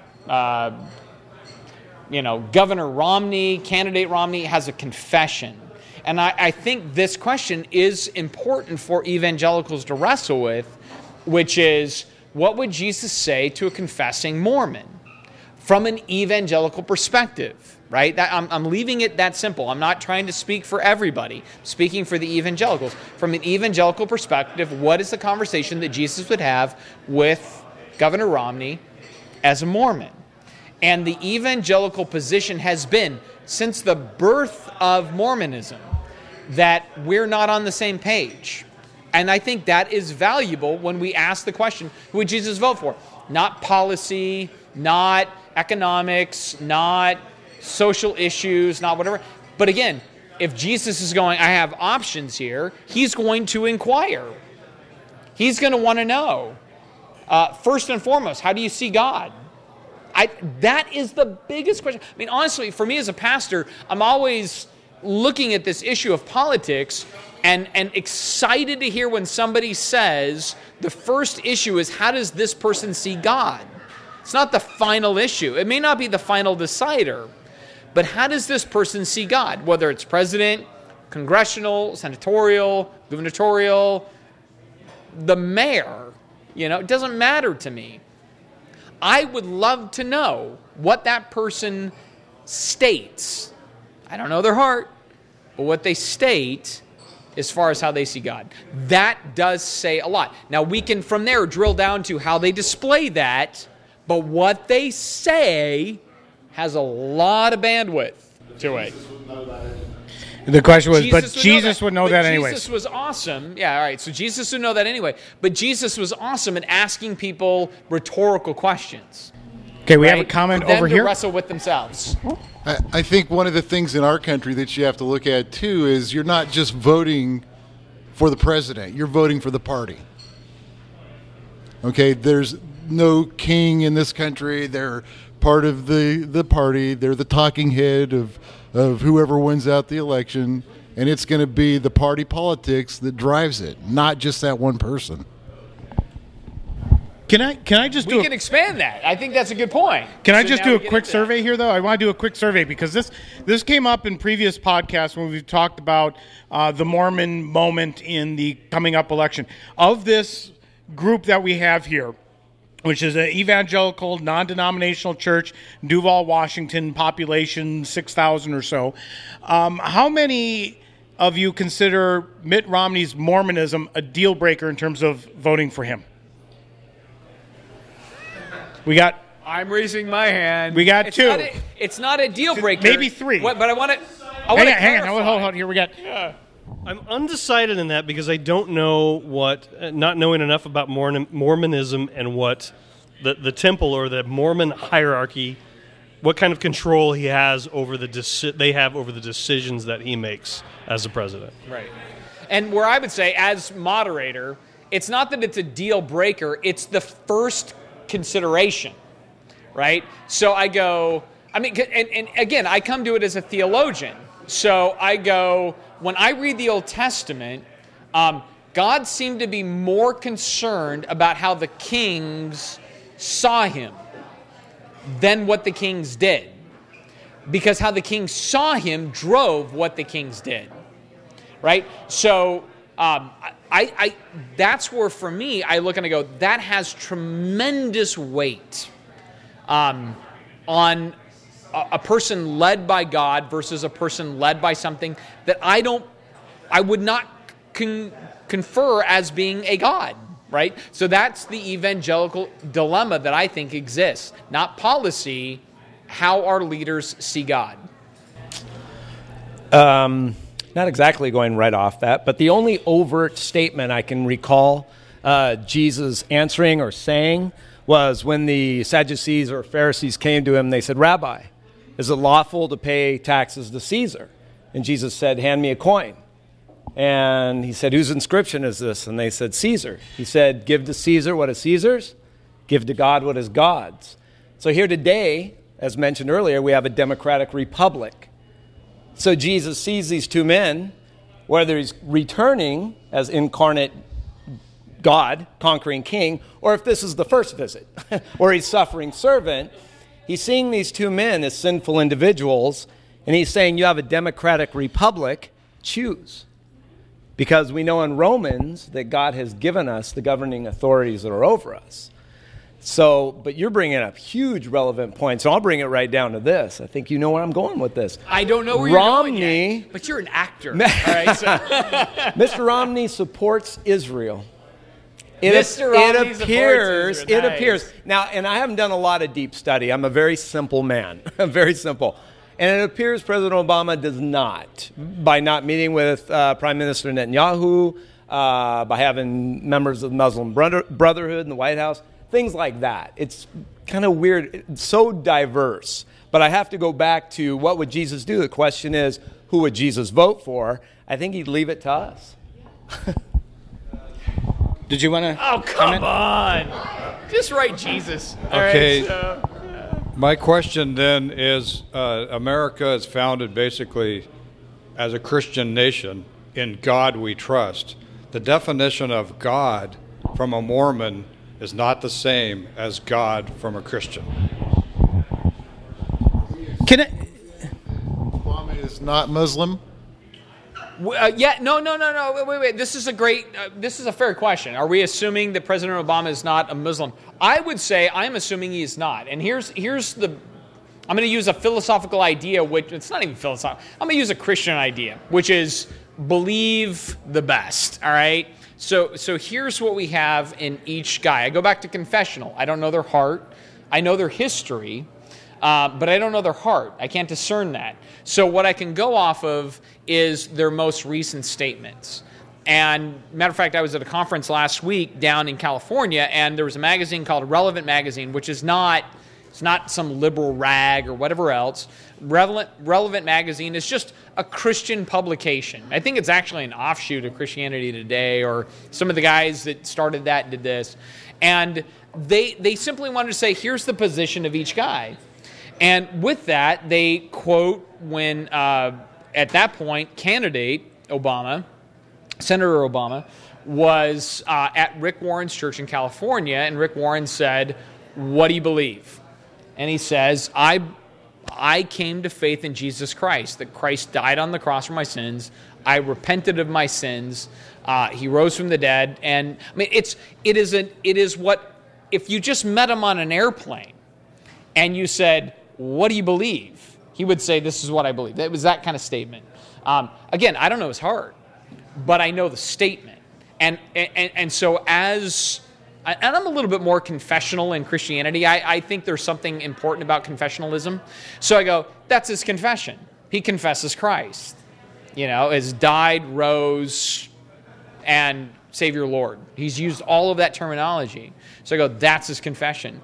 Governor Romney, candidate Romney has a confession. And I think this question is important for evangelicals to wrestle with, which is, what would Jesus say to a confessing Mormon from an evangelical perspective? Right? I'm leaving it that simple. I'm not trying to speak for everybody. I'm speaking for the evangelicals. From an evangelical perspective, what is the conversation that Jesus would have with Governor Romney as a Mormon? And the evangelical position has been, since the birth of Mormonism, that we're not on the same page. And I think that is valuable when we ask the question, who would Jesus vote for? Not policy, not economics, not social issues, not whatever. But again, if Jesus is going, I have options here, he's going to inquire. He's going to want to know. First and foremost, how do you see God? That is the biggest question. I mean, honestly, for me as a pastor, I'm always looking at this issue of politics and excited to hear when somebody says the first issue is, how does this person see God? It's not the final issue. It may not be the final decider. But how does this person see God? Whether it's president, congressional, senatorial, gubernatorial, the mayor, it doesn't matter to me. I would love to know what that person states. I don't know their heart, but what they state as far as how they see God. That does say a lot. Now, we can from there drill down to how they display that, but what they say has a lot of bandwidth to it. The question was, Jesus would know that anyway. Jesus was awesome. Yeah, all right. So Jesus would know that anyway. But Jesus was awesome at asking people rhetorical questions. Okay, we have a comment over here. To wrestle with themselves. I think one of the things in our country that you have to look at, too, is you're not just voting for the president. You're voting for the party. Okay, there's no king in this country. They're part of the party. They're the talking head of whoever wins out the election, and it's going to be the party politics that drives it, not just that one person. Can I just we can expand that. I think that's a good point. Can I just do a quick survey here, though? I want to do a quick survey because this came up in previous podcasts when we've talked about the Mormon moment in the coming up election. Of this group that we have here, which is an evangelical, non-denominational church, Duval, Washington, population 6,000 or so. How many of you consider Mitt Romney's Mormonism a deal breaker in terms of voting for him? I'm raising my hand. We got two. It's not a deal breaker. Maybe three. But I want to. Hang on. Hold on. Here we got. Yeah. I'm undecided in that because I don't know not knowing enough about Mormonism and what the temple or the Mormon hierarchy, what kind of control he has over they have over the decisions that he makes as the president. Right. And where I would say, as moderator, it's not that it's a deal breaker, it's the first consideration, right? So I go, and again, I come to it as a theologian. So I go, when I read the Old Testament, God seemed to be more concerned about how the kings saw him than what the kings did. Because how the kings saw him drove what the kings did. Right? So that's where, for me, I look and I go, that has tremendous weight on a person led by God versus a person led by something that I would not confer as being a God, right? So that's the evangelical dilemma that I think exists. Not policy, how our leaders see God. Not exactly going right off that, but the only overt statement I can recall Jesus answering or saying was when the Sadducees or Pharisees came to him, they said, "Rabbi, is it lawful to pay taxes to Caesar?" And Jesus said, "Hand me a coin." And he said, "Whose inscription is this?" And they said, "Caesar." He said, "Give to Caesar what is Caesar's, give to God what is God's." So here today, as mentioned earlier, we have a democratic republic. So Jesus sees these two men, whether he's returning as incarnate God, conquering king, or if this is the first visit, or he's suffering servant, he's seeing these two men as sinful individuals, and he's saying, you have a democratic republic, choose. Because we know in Romans that God has given us the governing authorities that are over us. So, but you're bringing up huge relevant points, so I'll bring it right down to this. I think you know where I'm going with this. I don't know where you're going yet, but you're an actor. All right, so. Mr. Romney supports Israel. It appears. Now, and I haven't done a lot of deep study. I'm a very simple man. Very simple. And it appears President Obama does not, by not meeting with Prime Minister Netanyahu, by having members of the Muslim Brotherhood in the White House, things like that. It's kind of weird. It's so diverse. But I have to go back to what would Jesus do? The question is, who would Jesus vote for? I think he'd leave it to us. Did you want to come on. Just write Jesus. Okay. All right, my question then is, America is founded basically as a Christian nation. In God we trust. The definition of God from a Mormon is not the same as God from a Christian. Obama is not Muslim? No. Wait. This is a fair question. Are we assuming that President Obama is not a Muslim? I would say I'm assuming he is not. And here's the, I'm going to use a philosophical idea, which it's not even philosophical. I'm going to use a Christian idea, which is believe the best. All right. So here's what we have in each guy. I go back to confessional. I don't know their heart. I know their history, but I don't know their heart. I can't discern that. So what I can go off of is their most recent statements. And matter of fact, I was at a conference last week down in California, and there was a magazine called Relevant Magazine, which is not some liberal rag or whatever else. Relevant Magazine is just a Christian publication. I think it's actually an offshoot of Christianity Today, or some of the guys that started that did this. And they simply wanted to say, here's the position of each guy. And with that, they quote when, at that point, candidate Obama, Senator Obama, was at Rick Warren's church in California, and Rick Warren said, "What do you believe?" And he says, I came to faith in Jesus Christ, that Christ died on the cross for my sins. I repented of my sins. He rose from the dead. And I mean, it is what, if you just met him on an airplane and you said, "What do you believe?" He would say, "This is what I believe." It was that kind of statement. Again, I don't know his heart, but I know the statement. And so as... And I'm a little bit more confessional in Christianity. I think there's something important about confessionalism. So I go, that's his confession. He confesses Christ. As died, rose, and Savior Lord. He's used all of that terminology. So I go, that's his confession.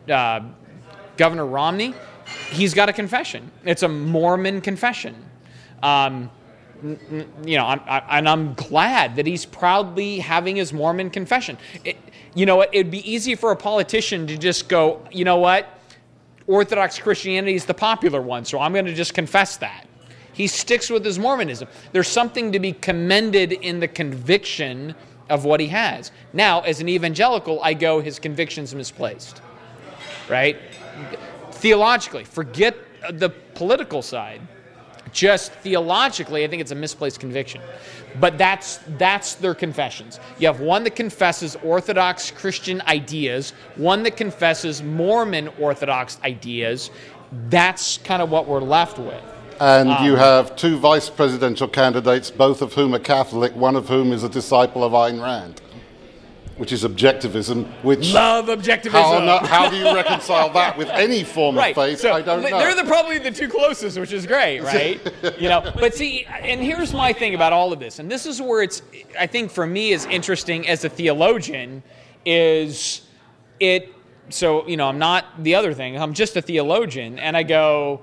Governor Romney, he's got a confession. It's a Mormon confession. I'm glad that he's proudly having his Mormon confession. It'd be easy for a politician to just go, you know what, Orthodox Christianity is the popular one, so I'm going to just confess that. He sticks with his Mormonism. There's something to be commended in the conviction of what he has. Now, as an evangelical, I go, his conviction's misplaced, right? Theologically, forget the political side. Just theologically, I think it's a misplaced conviction. But that's their confessions. You have one that confesses Orthodox Christian ideas, one that confesses Mormon Orthodox ideas. That's kind of what we're left with. And you have two vice presidential candidates, both of whom are Catholic, one of whom is a disciple of Ayn Rand, which is objectivism. Which love objectivism. How do you reconcile that with any form of faith? So I don't know. They're probably the two closest, which is great, right? But see, and here's my thing about all of this, and this is where I think for me is interesting as a theologian, is it. So I'm not the other thing. I'm just a theologian, and I go.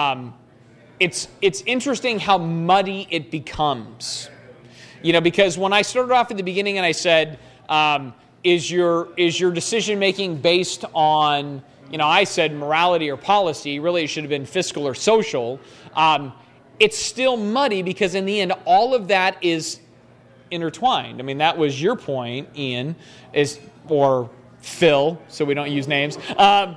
It's interesting how muddy it becomes, because when I started off at the beginning and I said, is your decision making based on, I said morality or policy, really it should have been fiscal or social. It's still muddy because in the end, all of that is intertwined. I mean, that was your point, Ian, or Phil, so we don't use names. But,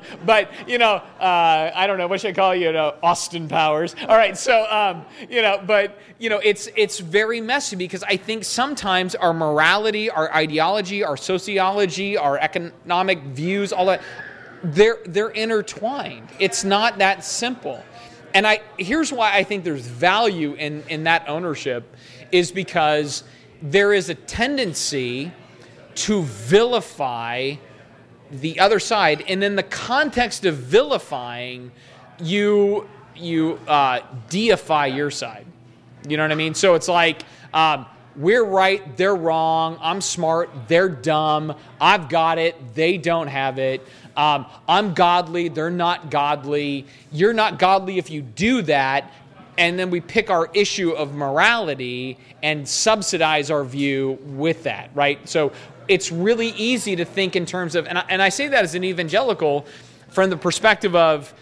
I don't know, what should I call you? Austin Powers. All right, so, it's very messy because I think sometimes our morality, our ideology, our sociology, our economic views, all that, they're intertwined. It's not that simple. And here's why I think there's value in that ownership is because there is a tendency to vilify the other side, and in the context of vilifying, you deify your side. You know what I mean? So it's like, we're right, they're wrong, I'm smart, they're dumb, I've got it, they don't have it, I'm godly, they're not godly, you're not godly if you do that, and then we pick our issue of morality and subsidize our view with that, right? So it's really easy to think in terms of, and I say that as an evangelical from the perspective of,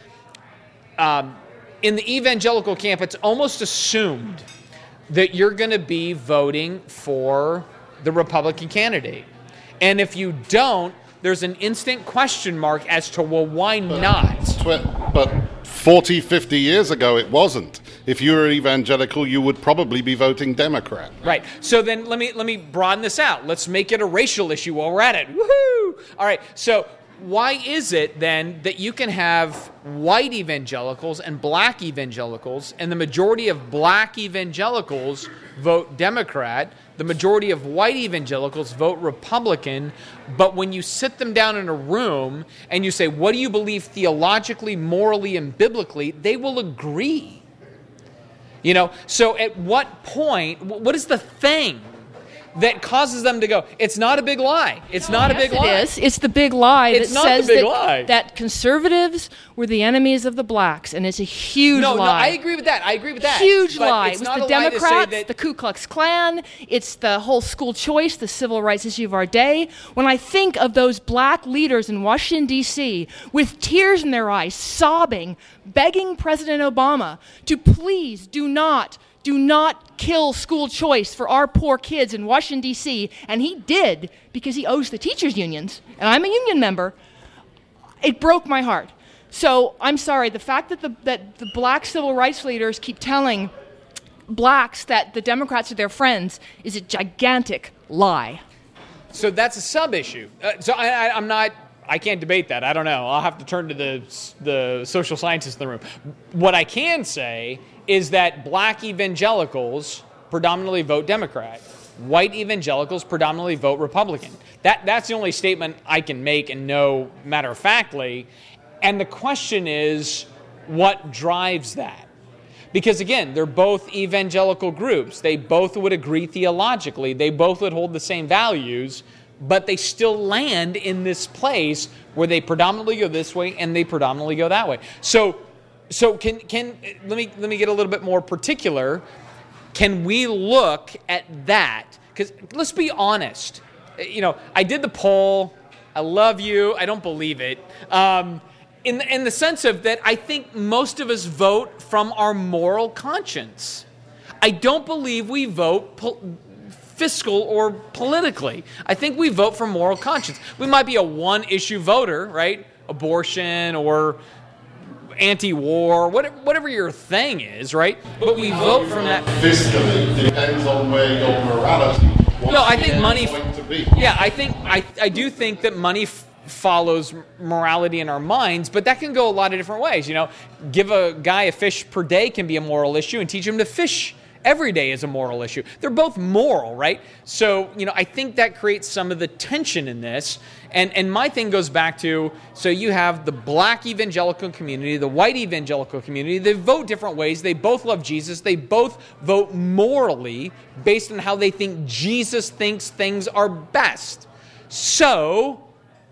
in the evangelical camp, it's almost assumed that you're going to be voting for the Republican candidate. And if you don't, there's an instant question mark as to, well, why not? But 40, 50 years ago, it wasn't. If you were evangelical, you would probably be voting Democrat. Right. So then let me broaden this out. Let's make it a racial issue while we're at it. Woohoo! All right. So why is it then that you can have white evangelicals and black evangelicals, and the majority of black evangelicals vote Democrat, the majority of white evangelicals vote Republican, but when you sit them down in a room and you say, what do you believe theologically, morally, and biblically, they will agree. So at what point, what is the thing that causes them to go, it's not a big lie. It's not a big lie. It is. It's the big lie that says that conservatives were the enemies of the blacks, and it's a huge lie. No, I agree with that. Huge lie. It was the Democrats, the Ku Klux Klan, it's the whole school choice, the civil rights issue of our day. When I think of those black leaders in Washington, D.C., with tears in their eyes, sobbing, begging President Obama to please do not kill school choice for our poor kids in Washington, D.C., and he did because he owes the teachers' unions, and I'm a union member. It broke my heart. So I'm sorry, the fact that the black civil rights leaders keep telling blacks that the Democrats are their friends is a gigantic lie. So that's a sub-issue. I can't debate that. I don't know. I'll have to turn to the social scientists in the room. What I can say is that black evangelicals predominantly vote Democrat. White evangelicals predominantly vote Republican. That's the only statement I can make and know matter-of-factly. And the question is, what drives that? Because again, they're both evangelical groups. They both would agree theologically. They both would hold the same values, but they still land in this place where they predominantly go this way and they predominantly go that way. So can let me get a little bit more particular. Can we look at that? Because let's be honest. I did the poll. I love you. I don't believe it. In the sense of that, I think most of us vote from our moral conscience. I don't believe we vote fiscal or politically. I think we vote from moral conscience. We might be a one-issue voter, right? Abortion or anti-war, whatever your thing is, right? But we vote from that. Fiscally depends on where your morality. No, I think money. To be. Yeah, I do think that money follows morality in our minds, but that can go a lot of different ways. Give a guy a fish per day can be a moral issue, and teach him to fish every day is a moral issue. They're both moral, right? So, I think that creates some of the tension in this. And my thing goes back to, so you have the black evangelical community, the white evangelical community. They vote different ways. They both love Jesus. They both vote morally based on how they think Jesus thinks things are best. So,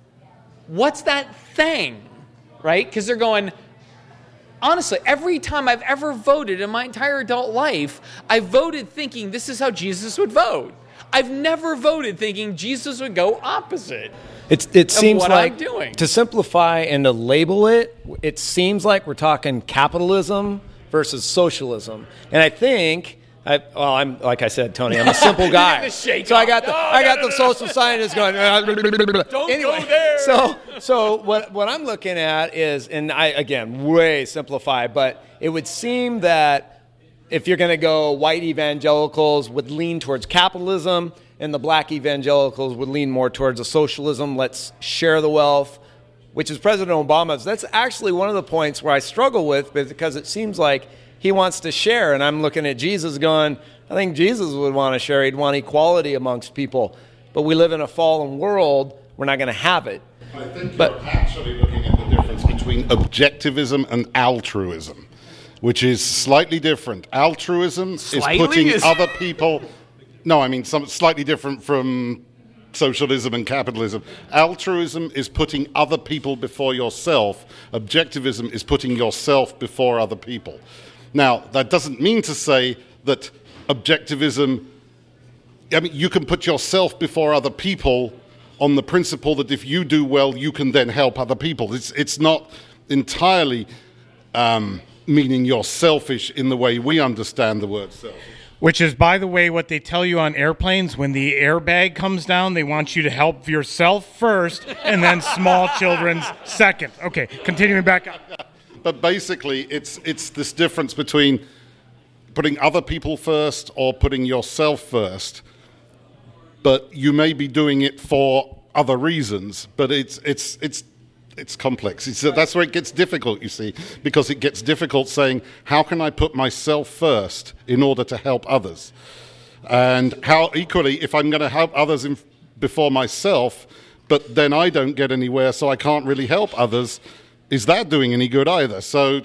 what's that thing, right? Because they're going, honestly, every time I've ever voted in my entire adult life, I voted thinking this is how Jesus would vote. I've never voted thinking Jesus would go opposite. It seems what like, I'm doing. To simplify and to label it, it seems like we're talking capitalism versus socialism. And I think, I'm like I said, Tony, I'm a simple guy. So I got the social scientists going. Don't anyway, go there. So what I'm looking at is, and I again way simplify, but it would seem that if you're going to go, white evangelicals would lean towards capitalism, and the black evangelicals would lean more towards a socialism. Let's share the wealth, which is President Obama's. That's actually one of the points where I struggle with, because it seems like he wants to share, and I'm looking at Jesus going, I think Jesus would want to share. He'd want equality amongst people. But we live in a fallen world. We're not going to have it. I think you're actually looking at the difference between objectivism and altruism, which is slightly different. Altruism is putting other people... No, I mean slightly different from socialism and capitalism. Altruism is putting other people before yourself. Objectivism is putting yourself before other people. Now, that doesn't mean to say that objectivism... I mean, you can put yourself before other people on the principle that if you do well, you can then help other people. It's not entirely meaning you're selfish in the way we understand the word selfish. Which is, by the way, what they tell you on airplanes. When the airbag comes down, they want you to help yourself first and then small children's second. Okay, continuing back up. But basically, it's this difference between putting other people first or putting yourself first. But you may be doing it for other reasons, but it's complex. That's where it gets difficult, you see, because it gets difficult saying, how can I put myself first in order to help others? And how, equally, if I'm going to help others before myself, but then I don't get anywhere, so I can't really help others, is that doing any good either? So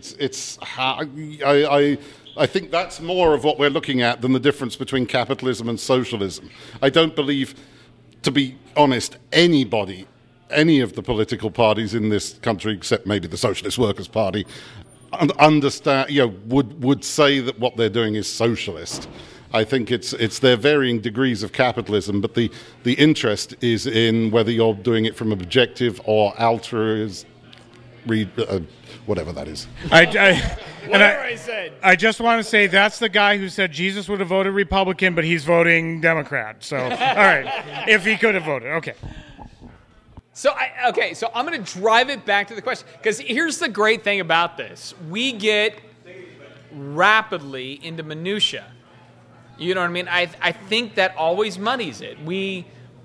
I think that's more of what we're looking at than the difference between capitalism and socialism. I don't believe, to be honest, any of the political parties in this country, except maybe the Socialist Workers' Party, understand, would say that what they're doing is socialist. I think it's their varying degrees of capitalism, but the interest is in whether you're doing it from objective or altruism, whatever that is. I said. I just want to say that's the guy who said Jesus would have voted Republican, but he's voting Democrat. So, all right, if he could have voted, okay. So I'm going to drive it back to the question, because here's the great thing about this. We get rapidly into minutia. You know what I mean? I think that always muddies it. Me.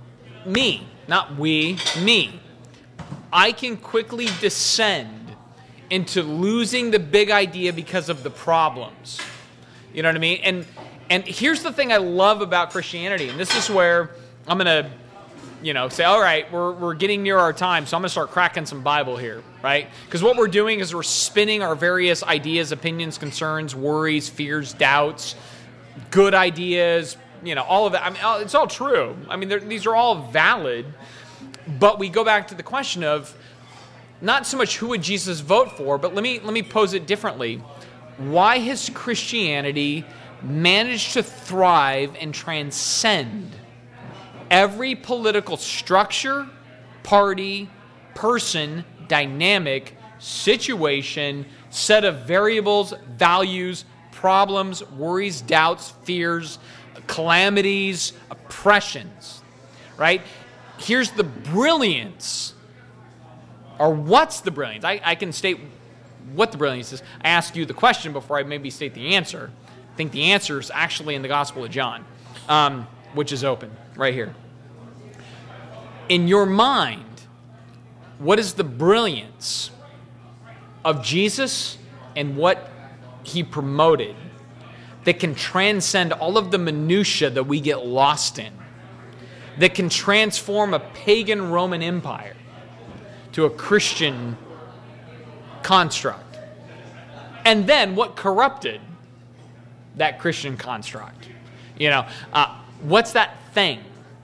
I can quickly descend into losing the big idea because of the problems. You know what I mean? And here's the thing I love about Christianity, and this is where I'm going to say, all right, we're getting near our time, so I'm going to start cracking some Bible here, right? Because what we're doing is we're spinning our various ideas, opinions, concerns, worries, fears, doubts, good ideas, all of that. I mean, it's all true. I mean, these are all valid, but we go back to the question of not so much who would Jesus vote for, but let me pose it differently. Why has Christianity managed to thrive and transcend every political structure, party, person, dynamic, situation, set of variables, values, problems, worries, doubts, fears, calamities, oppressions, right? Here's the brilliance, or what's the brilliance? I can state what the brilliance is. I ask you the question before I maybe state the answer. I think the answer is actually in the Gospel of John, which is open right here. In your mind, what is the brilliance of Jesus and what he promoted that can transcend all of the minutia that we get lost in, that can transform a pagan Roman Empire to a Christian construct? And then what corrupted that Christian construct? You know, what's that thing?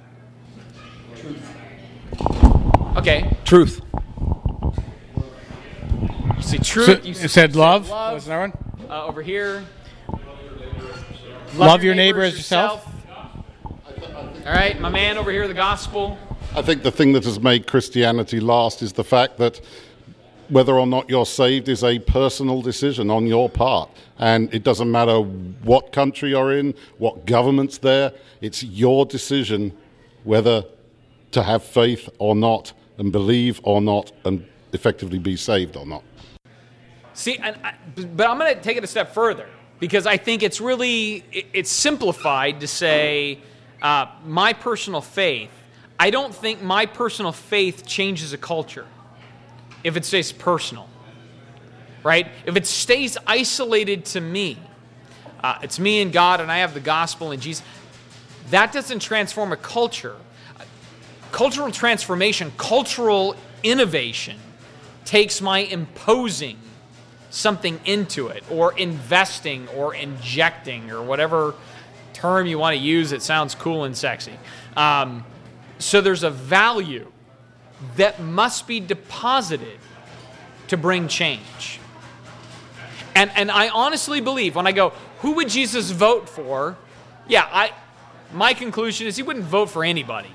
Okay. Truth. You see truth. So, it said love. What was that one? Over here. Love your neighbor as yourself. All right, my man over here, the gospel. I think the thing that has made Christianity last is the fact that whether or not you're saved is a personal decision on your part. And it doesn't matter what country you're in, what government's there, it's your decision whether to have faith or not, and believe or not, and effectively be saved or not. See, but I'm going to take it a step further, because I think it's really, it's simplified to say my personal faith. I don't think my personal faith changes a culture if it stays personal, right? If it stays isolated to me, it's me and God, and I have the gospel and Jesus, that doesn't transform a culture. Cultural transformation, cultural innovation takes my imposing something into it, or investing, or injecting, or whatever term you want to use. It sounds cool and sexy. So there's a value that must be deposited to bring change. And I honestly believe, when I go, who would Jesus vote for? Yeah, my conclusion is he wouldn't vote for anybody.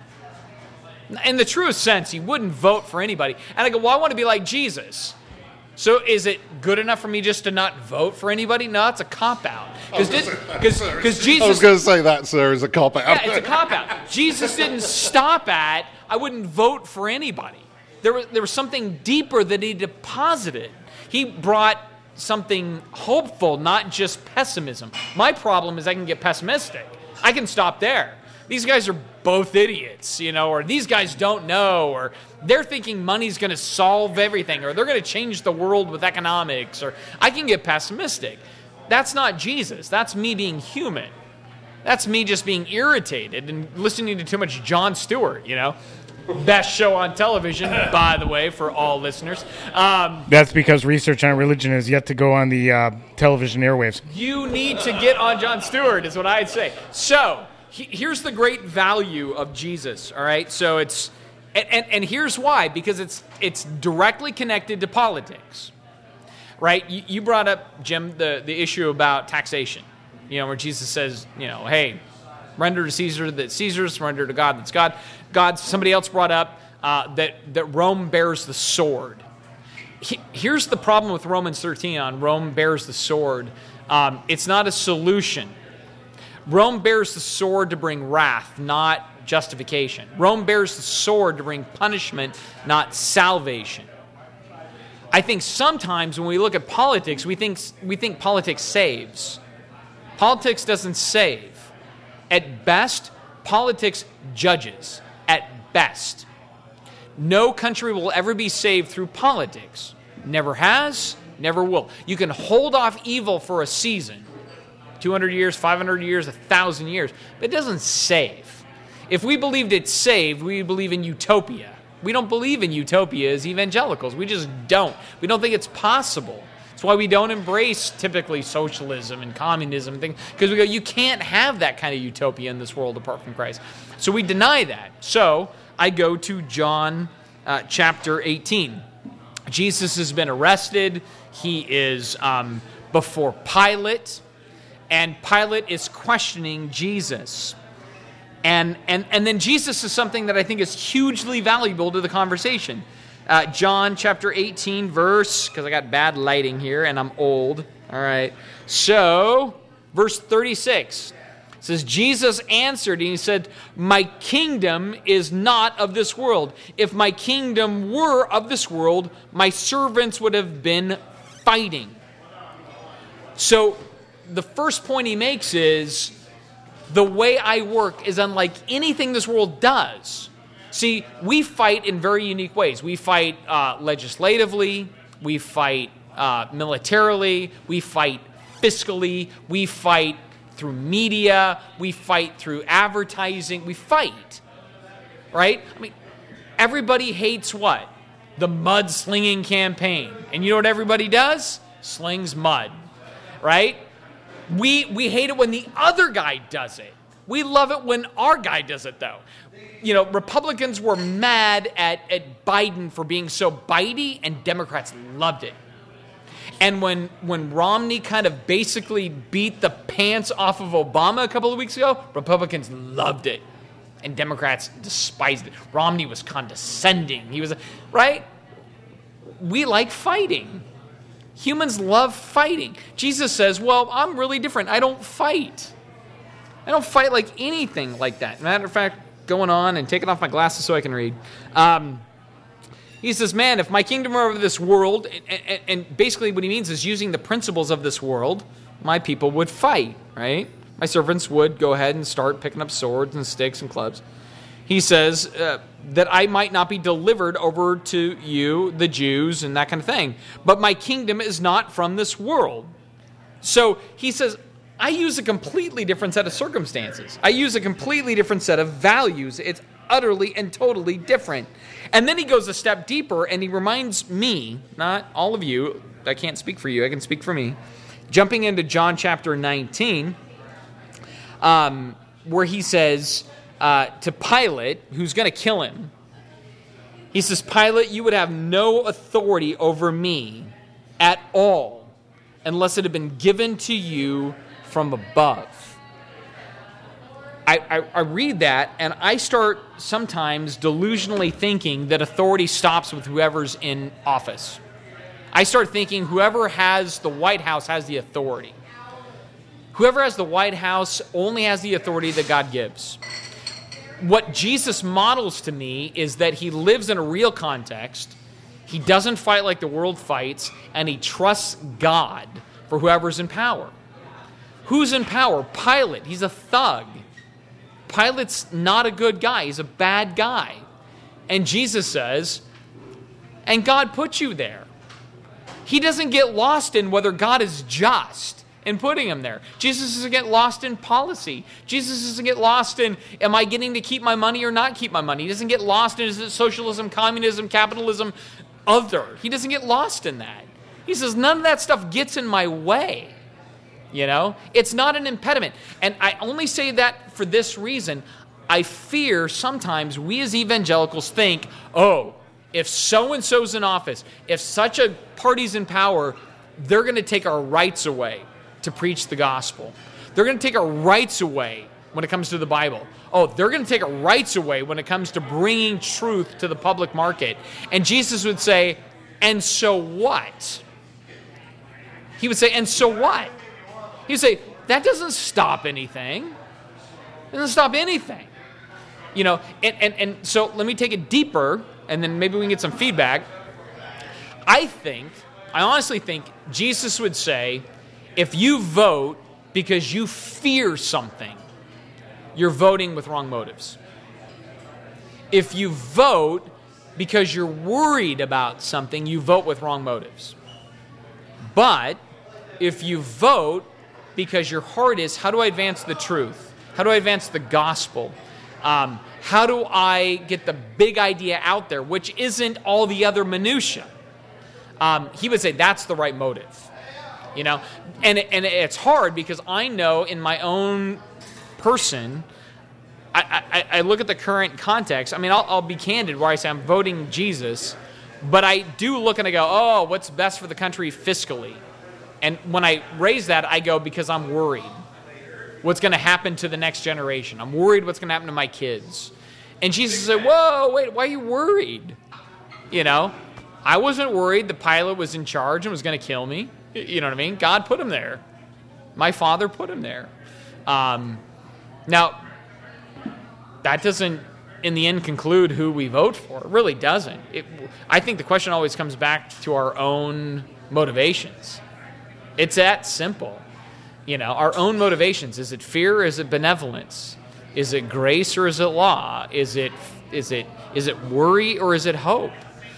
In the truest sense, he wouldn't vote for anybody. And I go, well, I want to be like Jesus. So is it good enough for me just to not vote for anybody? No, it's a cop-out. Because Jesus... I was going to say that, sir, is a cop-out. Yeah, it's a cop-out. Jesus didn't stop at, I wouldn't vote for anybody. There was something deeper that he deposited. He brought something hopeful, not just pessimism. My problem is I can get pessimistic. I can stop there. These guys are both idiots, you know, or these guys don't know, or they're thinking money's going to solve everything, or they're going to change the world with economics, or I can get pessimistic. That's not Jesus. That's me being human. That's me just being irritated and listening to too much Jon Stewart, you know. Best show on television, by the way, for all listeners. That's because research on religion has yet to go on the television airwaves. You need to get on Jon Stewart, is what I'd say. So... here's the great value of Jesus, all right? So it's, and here's why, because it's directly connected to politics, right? You brought up, Jim, the issue about taxation, you know, where Jesus says, you know, hey, render to Caesar that's Caesar's, render to God that's God. Somebody else brought up that Rome bears the sword. Here's the problem with Romans 13 on Rome bears the sword. It's not a solution. Rome bears the sword to bring wrath, not justification. Rome bears the sword to bring punishment, not salvation. I think sometimes when we look at politics, we think politics saves. Politics doesn't save. At best, politics judges. At best. No country will ever be saved through politics. Never has, never will. You can hold off evil for a season. 200 years, 500 years, 1,000 years. But it doesn't save. If we believed it saved, we believe in utopia. We don't believe in utopia as evangelicals. We just don't. We don't think it's possible. That's why we don't embrace typically socialism and communism, because we go, you can't have that kind of utopia in this world apart from Christ. So we deny that. So I go to John chapter 18. Jesus has been arrested. He is before Pilate. And Pilate is questioning Jesus. And then Jesus is something that I think is hugely valuable to the conversation. John chapter 18 verse, because I got bad lighting here and I'm old. All right. So, verse 36 says, Jesus answered and he said, my kingdom is not of this world. If my kingdom were of this world, my servants would have been fighting. So, the first point he makes is, the way I work is unlike anything this world does. See, we fight in very unique ways. We fight legislatively, we fight militarily, we fight fiscally, we fight through media, we fight through advertising, we fight, right? I mean, everybody hates what? The mud-slinging campaign. And you know what everybody does? Slings mud, right? We hate it when the other guy does it. We love it when our guy does it, though. You know, Republicans were mad at Biden for being so bitey, and Democrats loved it. And when Romney kind of basically beat the pants off of Obama a couple of weeks ago, Republicans loved it. And Democrats despised it. Romney was condescending. He was, right? We like fighting. Humans love fighting. Jesus says, well, I'm really different. I don't fight. I don't fight like anything like that. Matter of fact, going on and taking off my glasses so I can read. He says, man, if my kingdom were of this world, and basically what he means is using the principles of this world, my people would fight, right? My servants would go ahead and start picking up swords and sticks and clubs. He says that I might not be delivered over to you, the Jews, and that kind of thing. But my kingdom is not from this world. So he says, I use a completely different set of circumstances. I use a completely different set of values. It's utterly and totally different. And then he goes a step deeper and he reminds me, not all of you, I can't speak for you, I can speak for me, jumping into John chapter 19, where he says to Pilate, who's going to kill him, he says, Pilate, you would have no authority over me at all unless it had been given to you from above. I read that and I start sometimes delusionally thinking that authority stops with whoever's in office. I start thinking whoever has the White House has the authority. Whoever has the White House only has the authority that God gives. What Jesus models to me is that he lives in a real context, he doesn't fight like the world fights, and he trusts God for whoever's in power. Who's in power? Pilate. He's a thug. Pilate's not a good guy. He's a bad guy. And Jesus says, and God put you there. He doesn't get lost in whether God is just in putting him there. Jesus doesn't get lost in policy. Jesus doesn't get lost in, am I getting to keep my money or not keep my money? He doesn't get lost in, is it socialism, communism, capitalism, other. He doesn't get lost in that. He says, none of that stuff gets in my way. You know, it's not an impediment. And I only say that for this reason. I fear sometimes we as evangelicals think, oh, if so-and-so's in office, if such a party's in power, they're going to take our rights away to preach the gospel. They're going to take our rights away when it comes to the Bible. Oh, they're going to take our rights away when it comes to bringing truth to the public market. And Jesus would say, and so what? He would say, and so what? He'd say, that doesn't stop anything. It doesn't stop anything. You know, and so let me take it deeper, and then maybe we can get some feedback. I honestly think Jesus would say, if you vote because you fear something, you're voting with wrong motives. If you vote because you're worried about something, you vote with wrong motives. But if you vote because your heart is, how do I advance the truth? How do I advance the gospel? How do I get the big idea out there, which isn't all the other minutia? He would say that's the right motive. You know, and it's hard because I know in my own person, I look at the current context. I mean, I'll be candid where I say I'm voting Jesus, but I do look and I go, oh, what's best for the country fiscally? And when I raise that, I go, because I'm worried what's going to happen to the next generation. I'm worried what's going to happen to my kids. And Jesus said, whoa, wait, why are you worried? I wasn't worried. The Pilate was in charge and was going to kill me. You know what I mean? God put him there. My Father put him there. Now, that doesn't, in the end, conclude who we vote for. It really doesn't. I think the question always comes back to our own motivations. It's that simple. Our own motivations. Is it fear or is it benevolence? Is it grace or is it law? Is it worry or is it hope?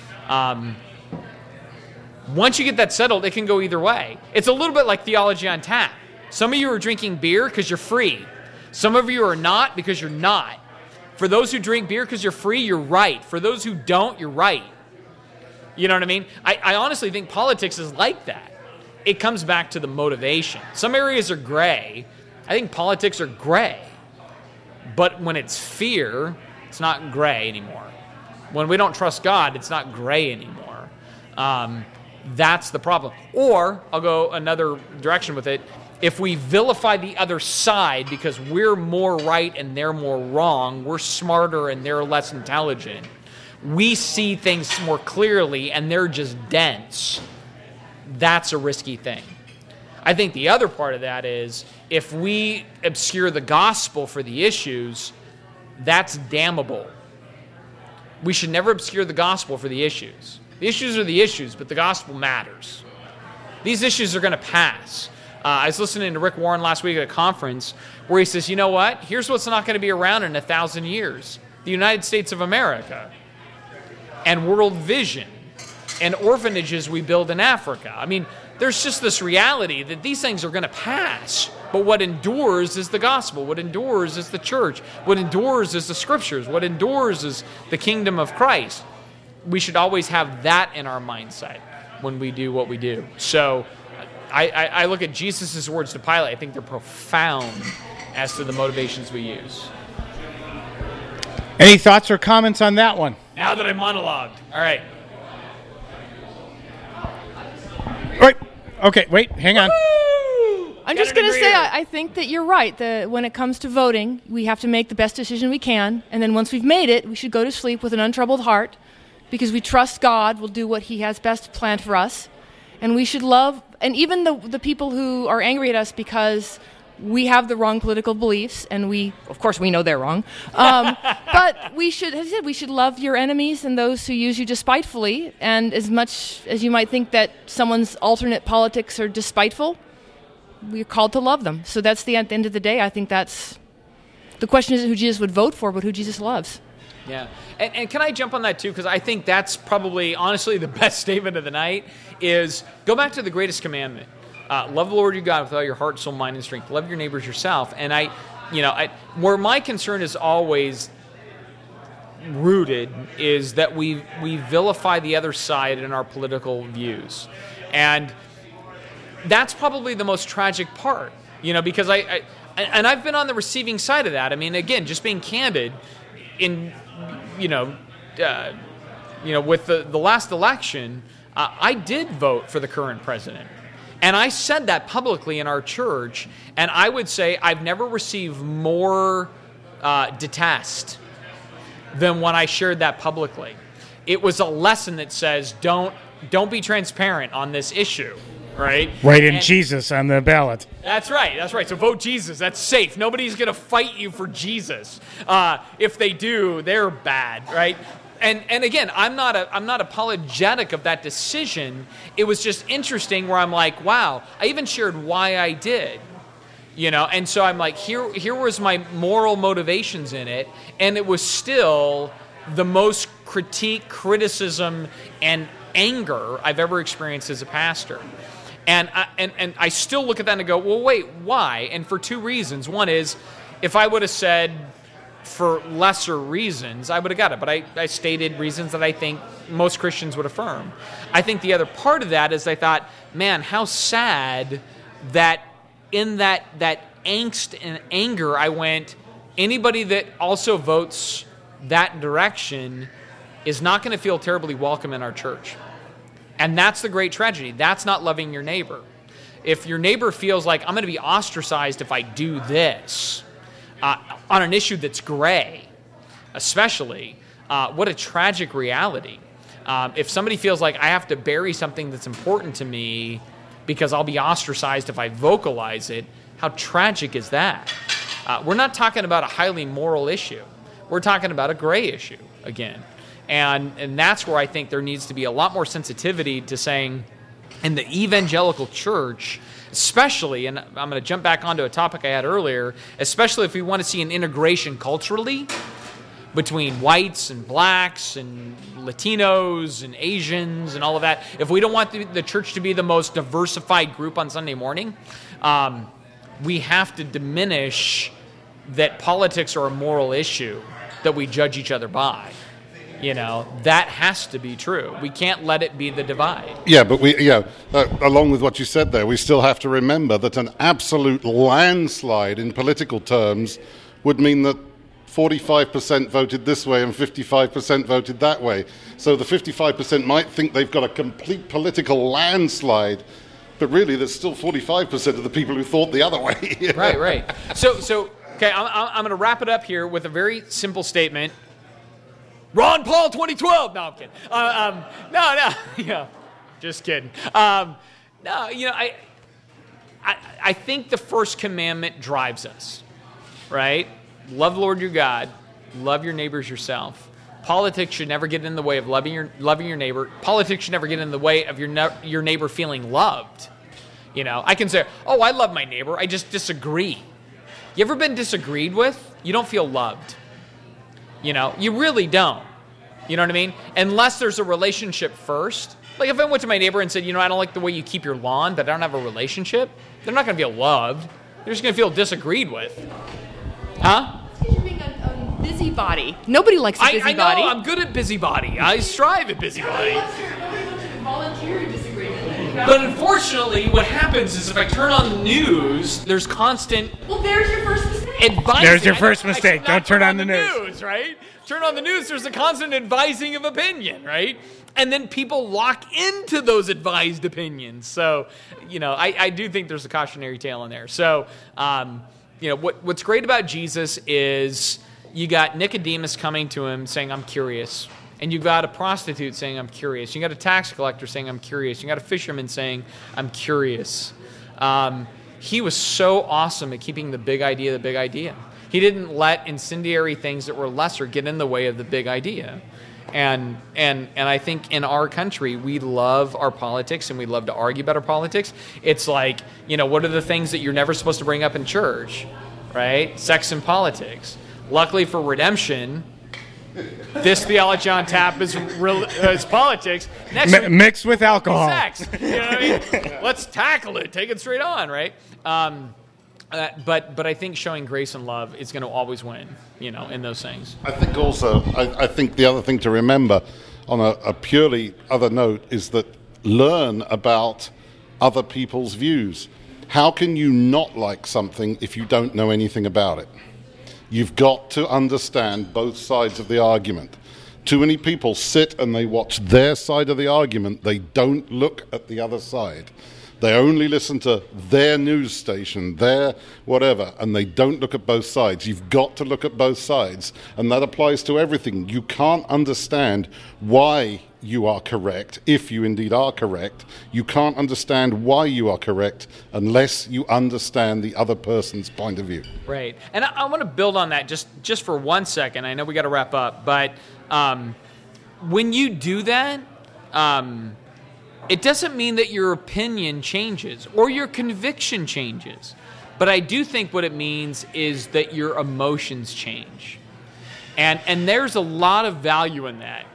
Once you get that settled, it can go either way. It's a little bit like theology on tap. Some of you are drinking beer because you're free. Some of you are not because you're not. For those who drink beer because you're free, you're right. For those who don't, you're right. You know what I mean? I honestly think politics is like that. It comes back to the motivation. Some areas are gray. I think politics are gray. But when it's fear, it's not gray anymore. When we don't trust God, it's not gray anymore. That's the problem. Or, I'll go another direction with it. If we vilify the other side because we're more right and they're more wrong, we're smarter and they're less intelligent, we see things more clearly and they're just dense, that's a risky thing. I think the other part of that is if we obscure the gospel for the issues, that's damnable. We should never obscure the gospel for the issues. The issues are the issues, but the gospel matters. These issues are going to pass. I was listening to Rick Warren last week at a conference where he says, you know what? Here's what's not going to be around in 1,000 years. The United States of America and World Vision and orphanages we build in Africa. I mean, there's just this reality that these things are going to pass. But what endures is the gospel. What endures is the church. What endures is the scriptures. What endures is the kingdom of Christ. We should always have that in our mindset when we do what we do. So I look at Jesus' words to Pilate. I think they're profound as to the motivations we use. Any thoughts or comments on that one? Now that I monologued. All right. Right. Okay, wait, hang on. I'm just going to say, I think that you're right. When it comes to voting, we have to make the best decision we can. And then once we've made it, we should go to sleep with an untroubled heart because we trust God will do what he has best planned for us. And we should love, and even the people who are angry at us because we have the wrong political beliefs, and of course, we know they're wrong. But we should, as I said, we should love your enemies and those who use you despitefully. And as much as you might think that someone's alternate politics are despiteful, we're called to love them. So that's at the end of the day, I think that's the question isn't who Jesus would vote for, but who Jesus loves. Yeah. And can I jump on that too? Because I think that's probably, honestly, the best statement of the night is go back to the greatest commandment. Love the Lord your God with all your heart, soul, mind, and strength. Love your neighbors yourself. And where my concern is always rooted is that we vilify the other side in our political views. And that's probably the most tragic part, because I've been on the receiving side of that. I mean, again, just being candid with the last election, I did vote for the current president. And I said that publicly in our church, and I would say I've never received more detest than when I shared that publicly. It was a lesson that says, don't be transparent on this issue, right? Write in Jesus on the ballot. That's right. So vote Jesus. That's safe. Nobody's going to fight you for Jesus. If they do, they're bad, right? And again, I'm not apologetic of that decision. It was just interesting where I'm like, wow, I even shared why I did. And so I'm like, here was my moral motivations in it, and it was still the most criticism and anger I've ever experienced as a pastor. And I still look at that and go, well, wait, why? And for two reasons. One is, if I would have said for lesser reasons, I would have got it. But I stated reasons that I think most Christians would affirm. I think the other part of that is I thought, man, how sad that in that angst and anger, I went, anybody that also votes that direction is not going to feel terribly welcome in our church. And that's the great tragedy. That's not loving your neighbor. if your neighbor feels like I'm going to be ostracized if I do this on an issue that's gray, especially, what a tragic reality. If somebody feels like I have to bury something that's important to me because I'll be ostracized if I vocalize it, how tragic is that? We're not talking about a highly moral issue. We're talking about a gray issue again. And that's where I think there needs to be a lot more sensitivity to saying, in the evangelical church, especially, and I'm going to jump back onto a topic I had earlier, especially if we want to see an integration culturally between whites and blacks and Latinos and Asians and all of that, if we don't want the church to be the most diversified group on Sunday morning, we have to diminish that politics are a moral issue that we judge each other by. That has to be true. We can't let it be the divide. Yeah, but along with what you said there, we still have to remember that an absolute landslide in political terms would mean that 45% voted this way and 55% voted that way. So the 55% might think they've got a complete political landslide, but really there's still 45% of the people who thought the other way. Right. So okay, I'm going to wrap it up here with a very simple statement. Ron Paul 2012. No, I'm kidding. No, just kidding. I think the first commandment drives us, right? Love the Lord your God, love your neighbors yourself. Politics should never get in the way of loving your neighbor. Politics should never get in the way of your neighbor feeling loved. I can say, oh, I love my neighbor, I just disagree. You ever been disagreed with? You don't feel loved. You really don't. You know what I mean? Unless there's a relationship first. Like if I went to my neighbor and said, I don't like the way you keep your lawn, but I don't have a relationship, they're not going to feel loved. They're just going to feel disagreed with. Huh? You're being a busybody. Nobody likes a busybody. I know, I'm good at busybody. I strive at busybody. Volunteer disagreement. But unfortunately, what happens is if I turn on the news, there's constant... Well, there's your first mistake. Advising. There's your first mistake. Don't turn on the news. Right? Turn on the news, there's a constant advising of opinion, right? And then people lock into those advised opinions. So, I do think there's a cautionary tale in there. So, what's great about Jesus is you got Nicodemus coming to him saying, I'm curious. And you got a prostitute saying, I'm curious. You got a tax collector saying, I'm curious. You got a fisherman saying, I'm curious. He was so awesome at keeping the big idea the big idea. He didn't let incendiary things that were lesser get in the way of the big idea. And I think in our country, we love our politics and we love to argue about our politics. It's like, what are the things that you're never supposed to bring up in church, right? Sex and politics. Luckily for Redemption, this theology on tap is politics. Next mixed with alcohol. Sex. Let's tackle it. Take it straight on, right? But I think showing grace and love is going to always win, in those things. I think also, I think the other thing to remember on a purely other note is that learn about other people's views. How can you not like something if you don't know anything about it? You've got to understand both sides of the argument. Too many people sit and they watch their side of the argument. They don't look at the other side. They only listen to their news station, their whatever, and they don't look at both sides. You've got to look at both sides, and that applies to everything. You can't understand why you are correct, if you indeed are correct. You can't understand why you are correct unless you understand the other person's point of view. Right. And I want to build on that just for 1 second. I know we got to wrap up, but when you do that, it doesn't mean that your opinion changes or your conviction changes. But I do think what it means is that your emotions change. And there's a lot of value in that.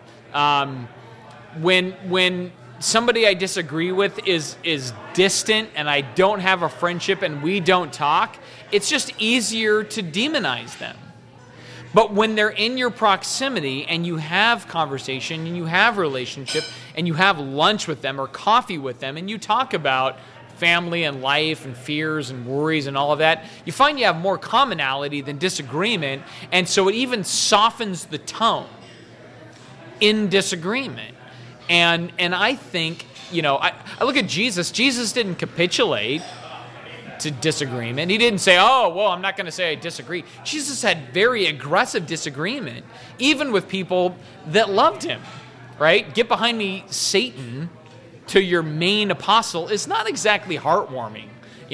When somebody I disagree with is distant and I don't have a friendship and we don't talk, it's just easier to demonize them. But when they're in your proximity and you have conversation and you have relationship and you have lunch with them or coffee with them and you talk about family and life and fears and worries and all of that, you find you have more commonality than disagreement, and so it even softens the tone in disagreement. And I think, I look at Jesus. Jesus didn't capitulate to disagreement. He didn't say, oh, well, I'm not going to say I disagree. Jesus had very aggressive disagreement, even with people that loved him, right? Get behind me, Satan, to your main apostle is not exactly heartwarming,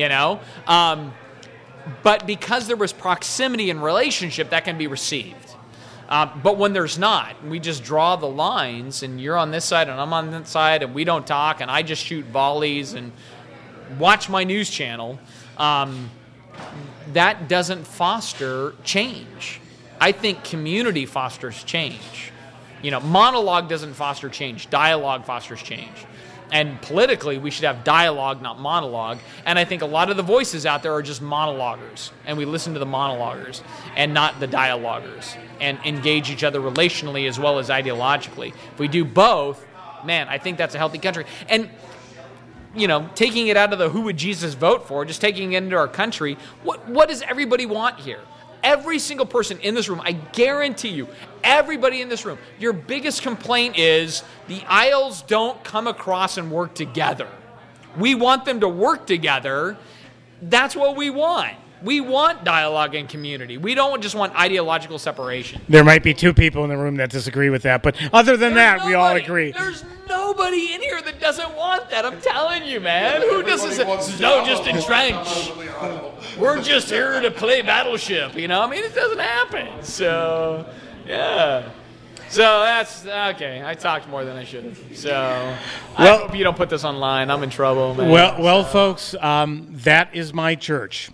but because there was proximity and relationship, that can be received. But when there's not, we just draw the lines, and you're on this side and I'm on that side, and we don't talk, and I just shoot volleys and watch my news channel, that doesn't foster change. I think community fosters change. Monologue doesn't foster change. Dialogue fosters change. And politically, we should have dialogue, not monologue. And I think a lot of the voices out there are just monologuers. And we listen to the monologuers and not the dialoguers and engage each other relationally as well as ideologically. If we do both, man, I think that's a healthy country. And, taking it out of the who would Jesus vote for, just taking it into our country, what does everybody want here? Every single person in this room, I guarantee you, everybody in this room, your biggest complaint is the aisles don't come across and work together. We want them to work together. That's what we want. We want dialogue and community. We don't just want ideological separation. There might be two people in the room that disagree with that, but other than that, we all agree. There's nobody in here that doesn't want that. I'm telling you, man. Who doesn't say, no, just entrench. We're just here to play Battleship, it doesn't happen. So, yeah. So that's, okay, I talked more than I should have. So, I hope you don't put this online. I'm in trouble, man. Well, folks, that is my church.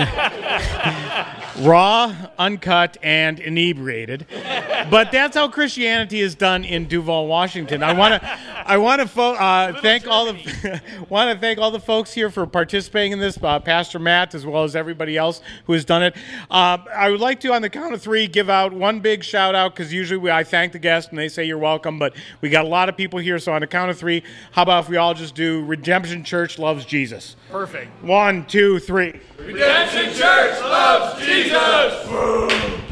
Raw, uncut, and inebriated. But that's how Christianity is done in Duval, Washington. I want to thank all the folks here for participating in this, Pastor Matt, as well as everybody else who has done it. I would like to, on the count of three, give out one big shout out, because usually I thank the guests and they say you're welcome, but we got a lot of people here, so on the count of three, how about if we all just do Redemption Church Loves Jesus? Perfect. 1, 2, 3. Redemption Church loves Jesus! Boom.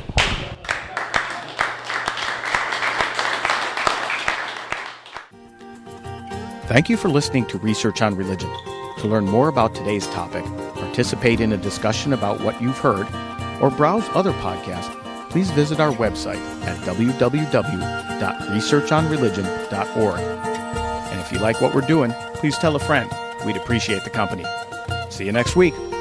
Thank you for listening to Research on Religion. To learn more about today's topic, participate in a discussion about what you've heard, or browse other podcasts, please visit our website at www.researchonreligion.org. And if you like what we're doing, please tell a friend. We'd appreciate the company. See you next week.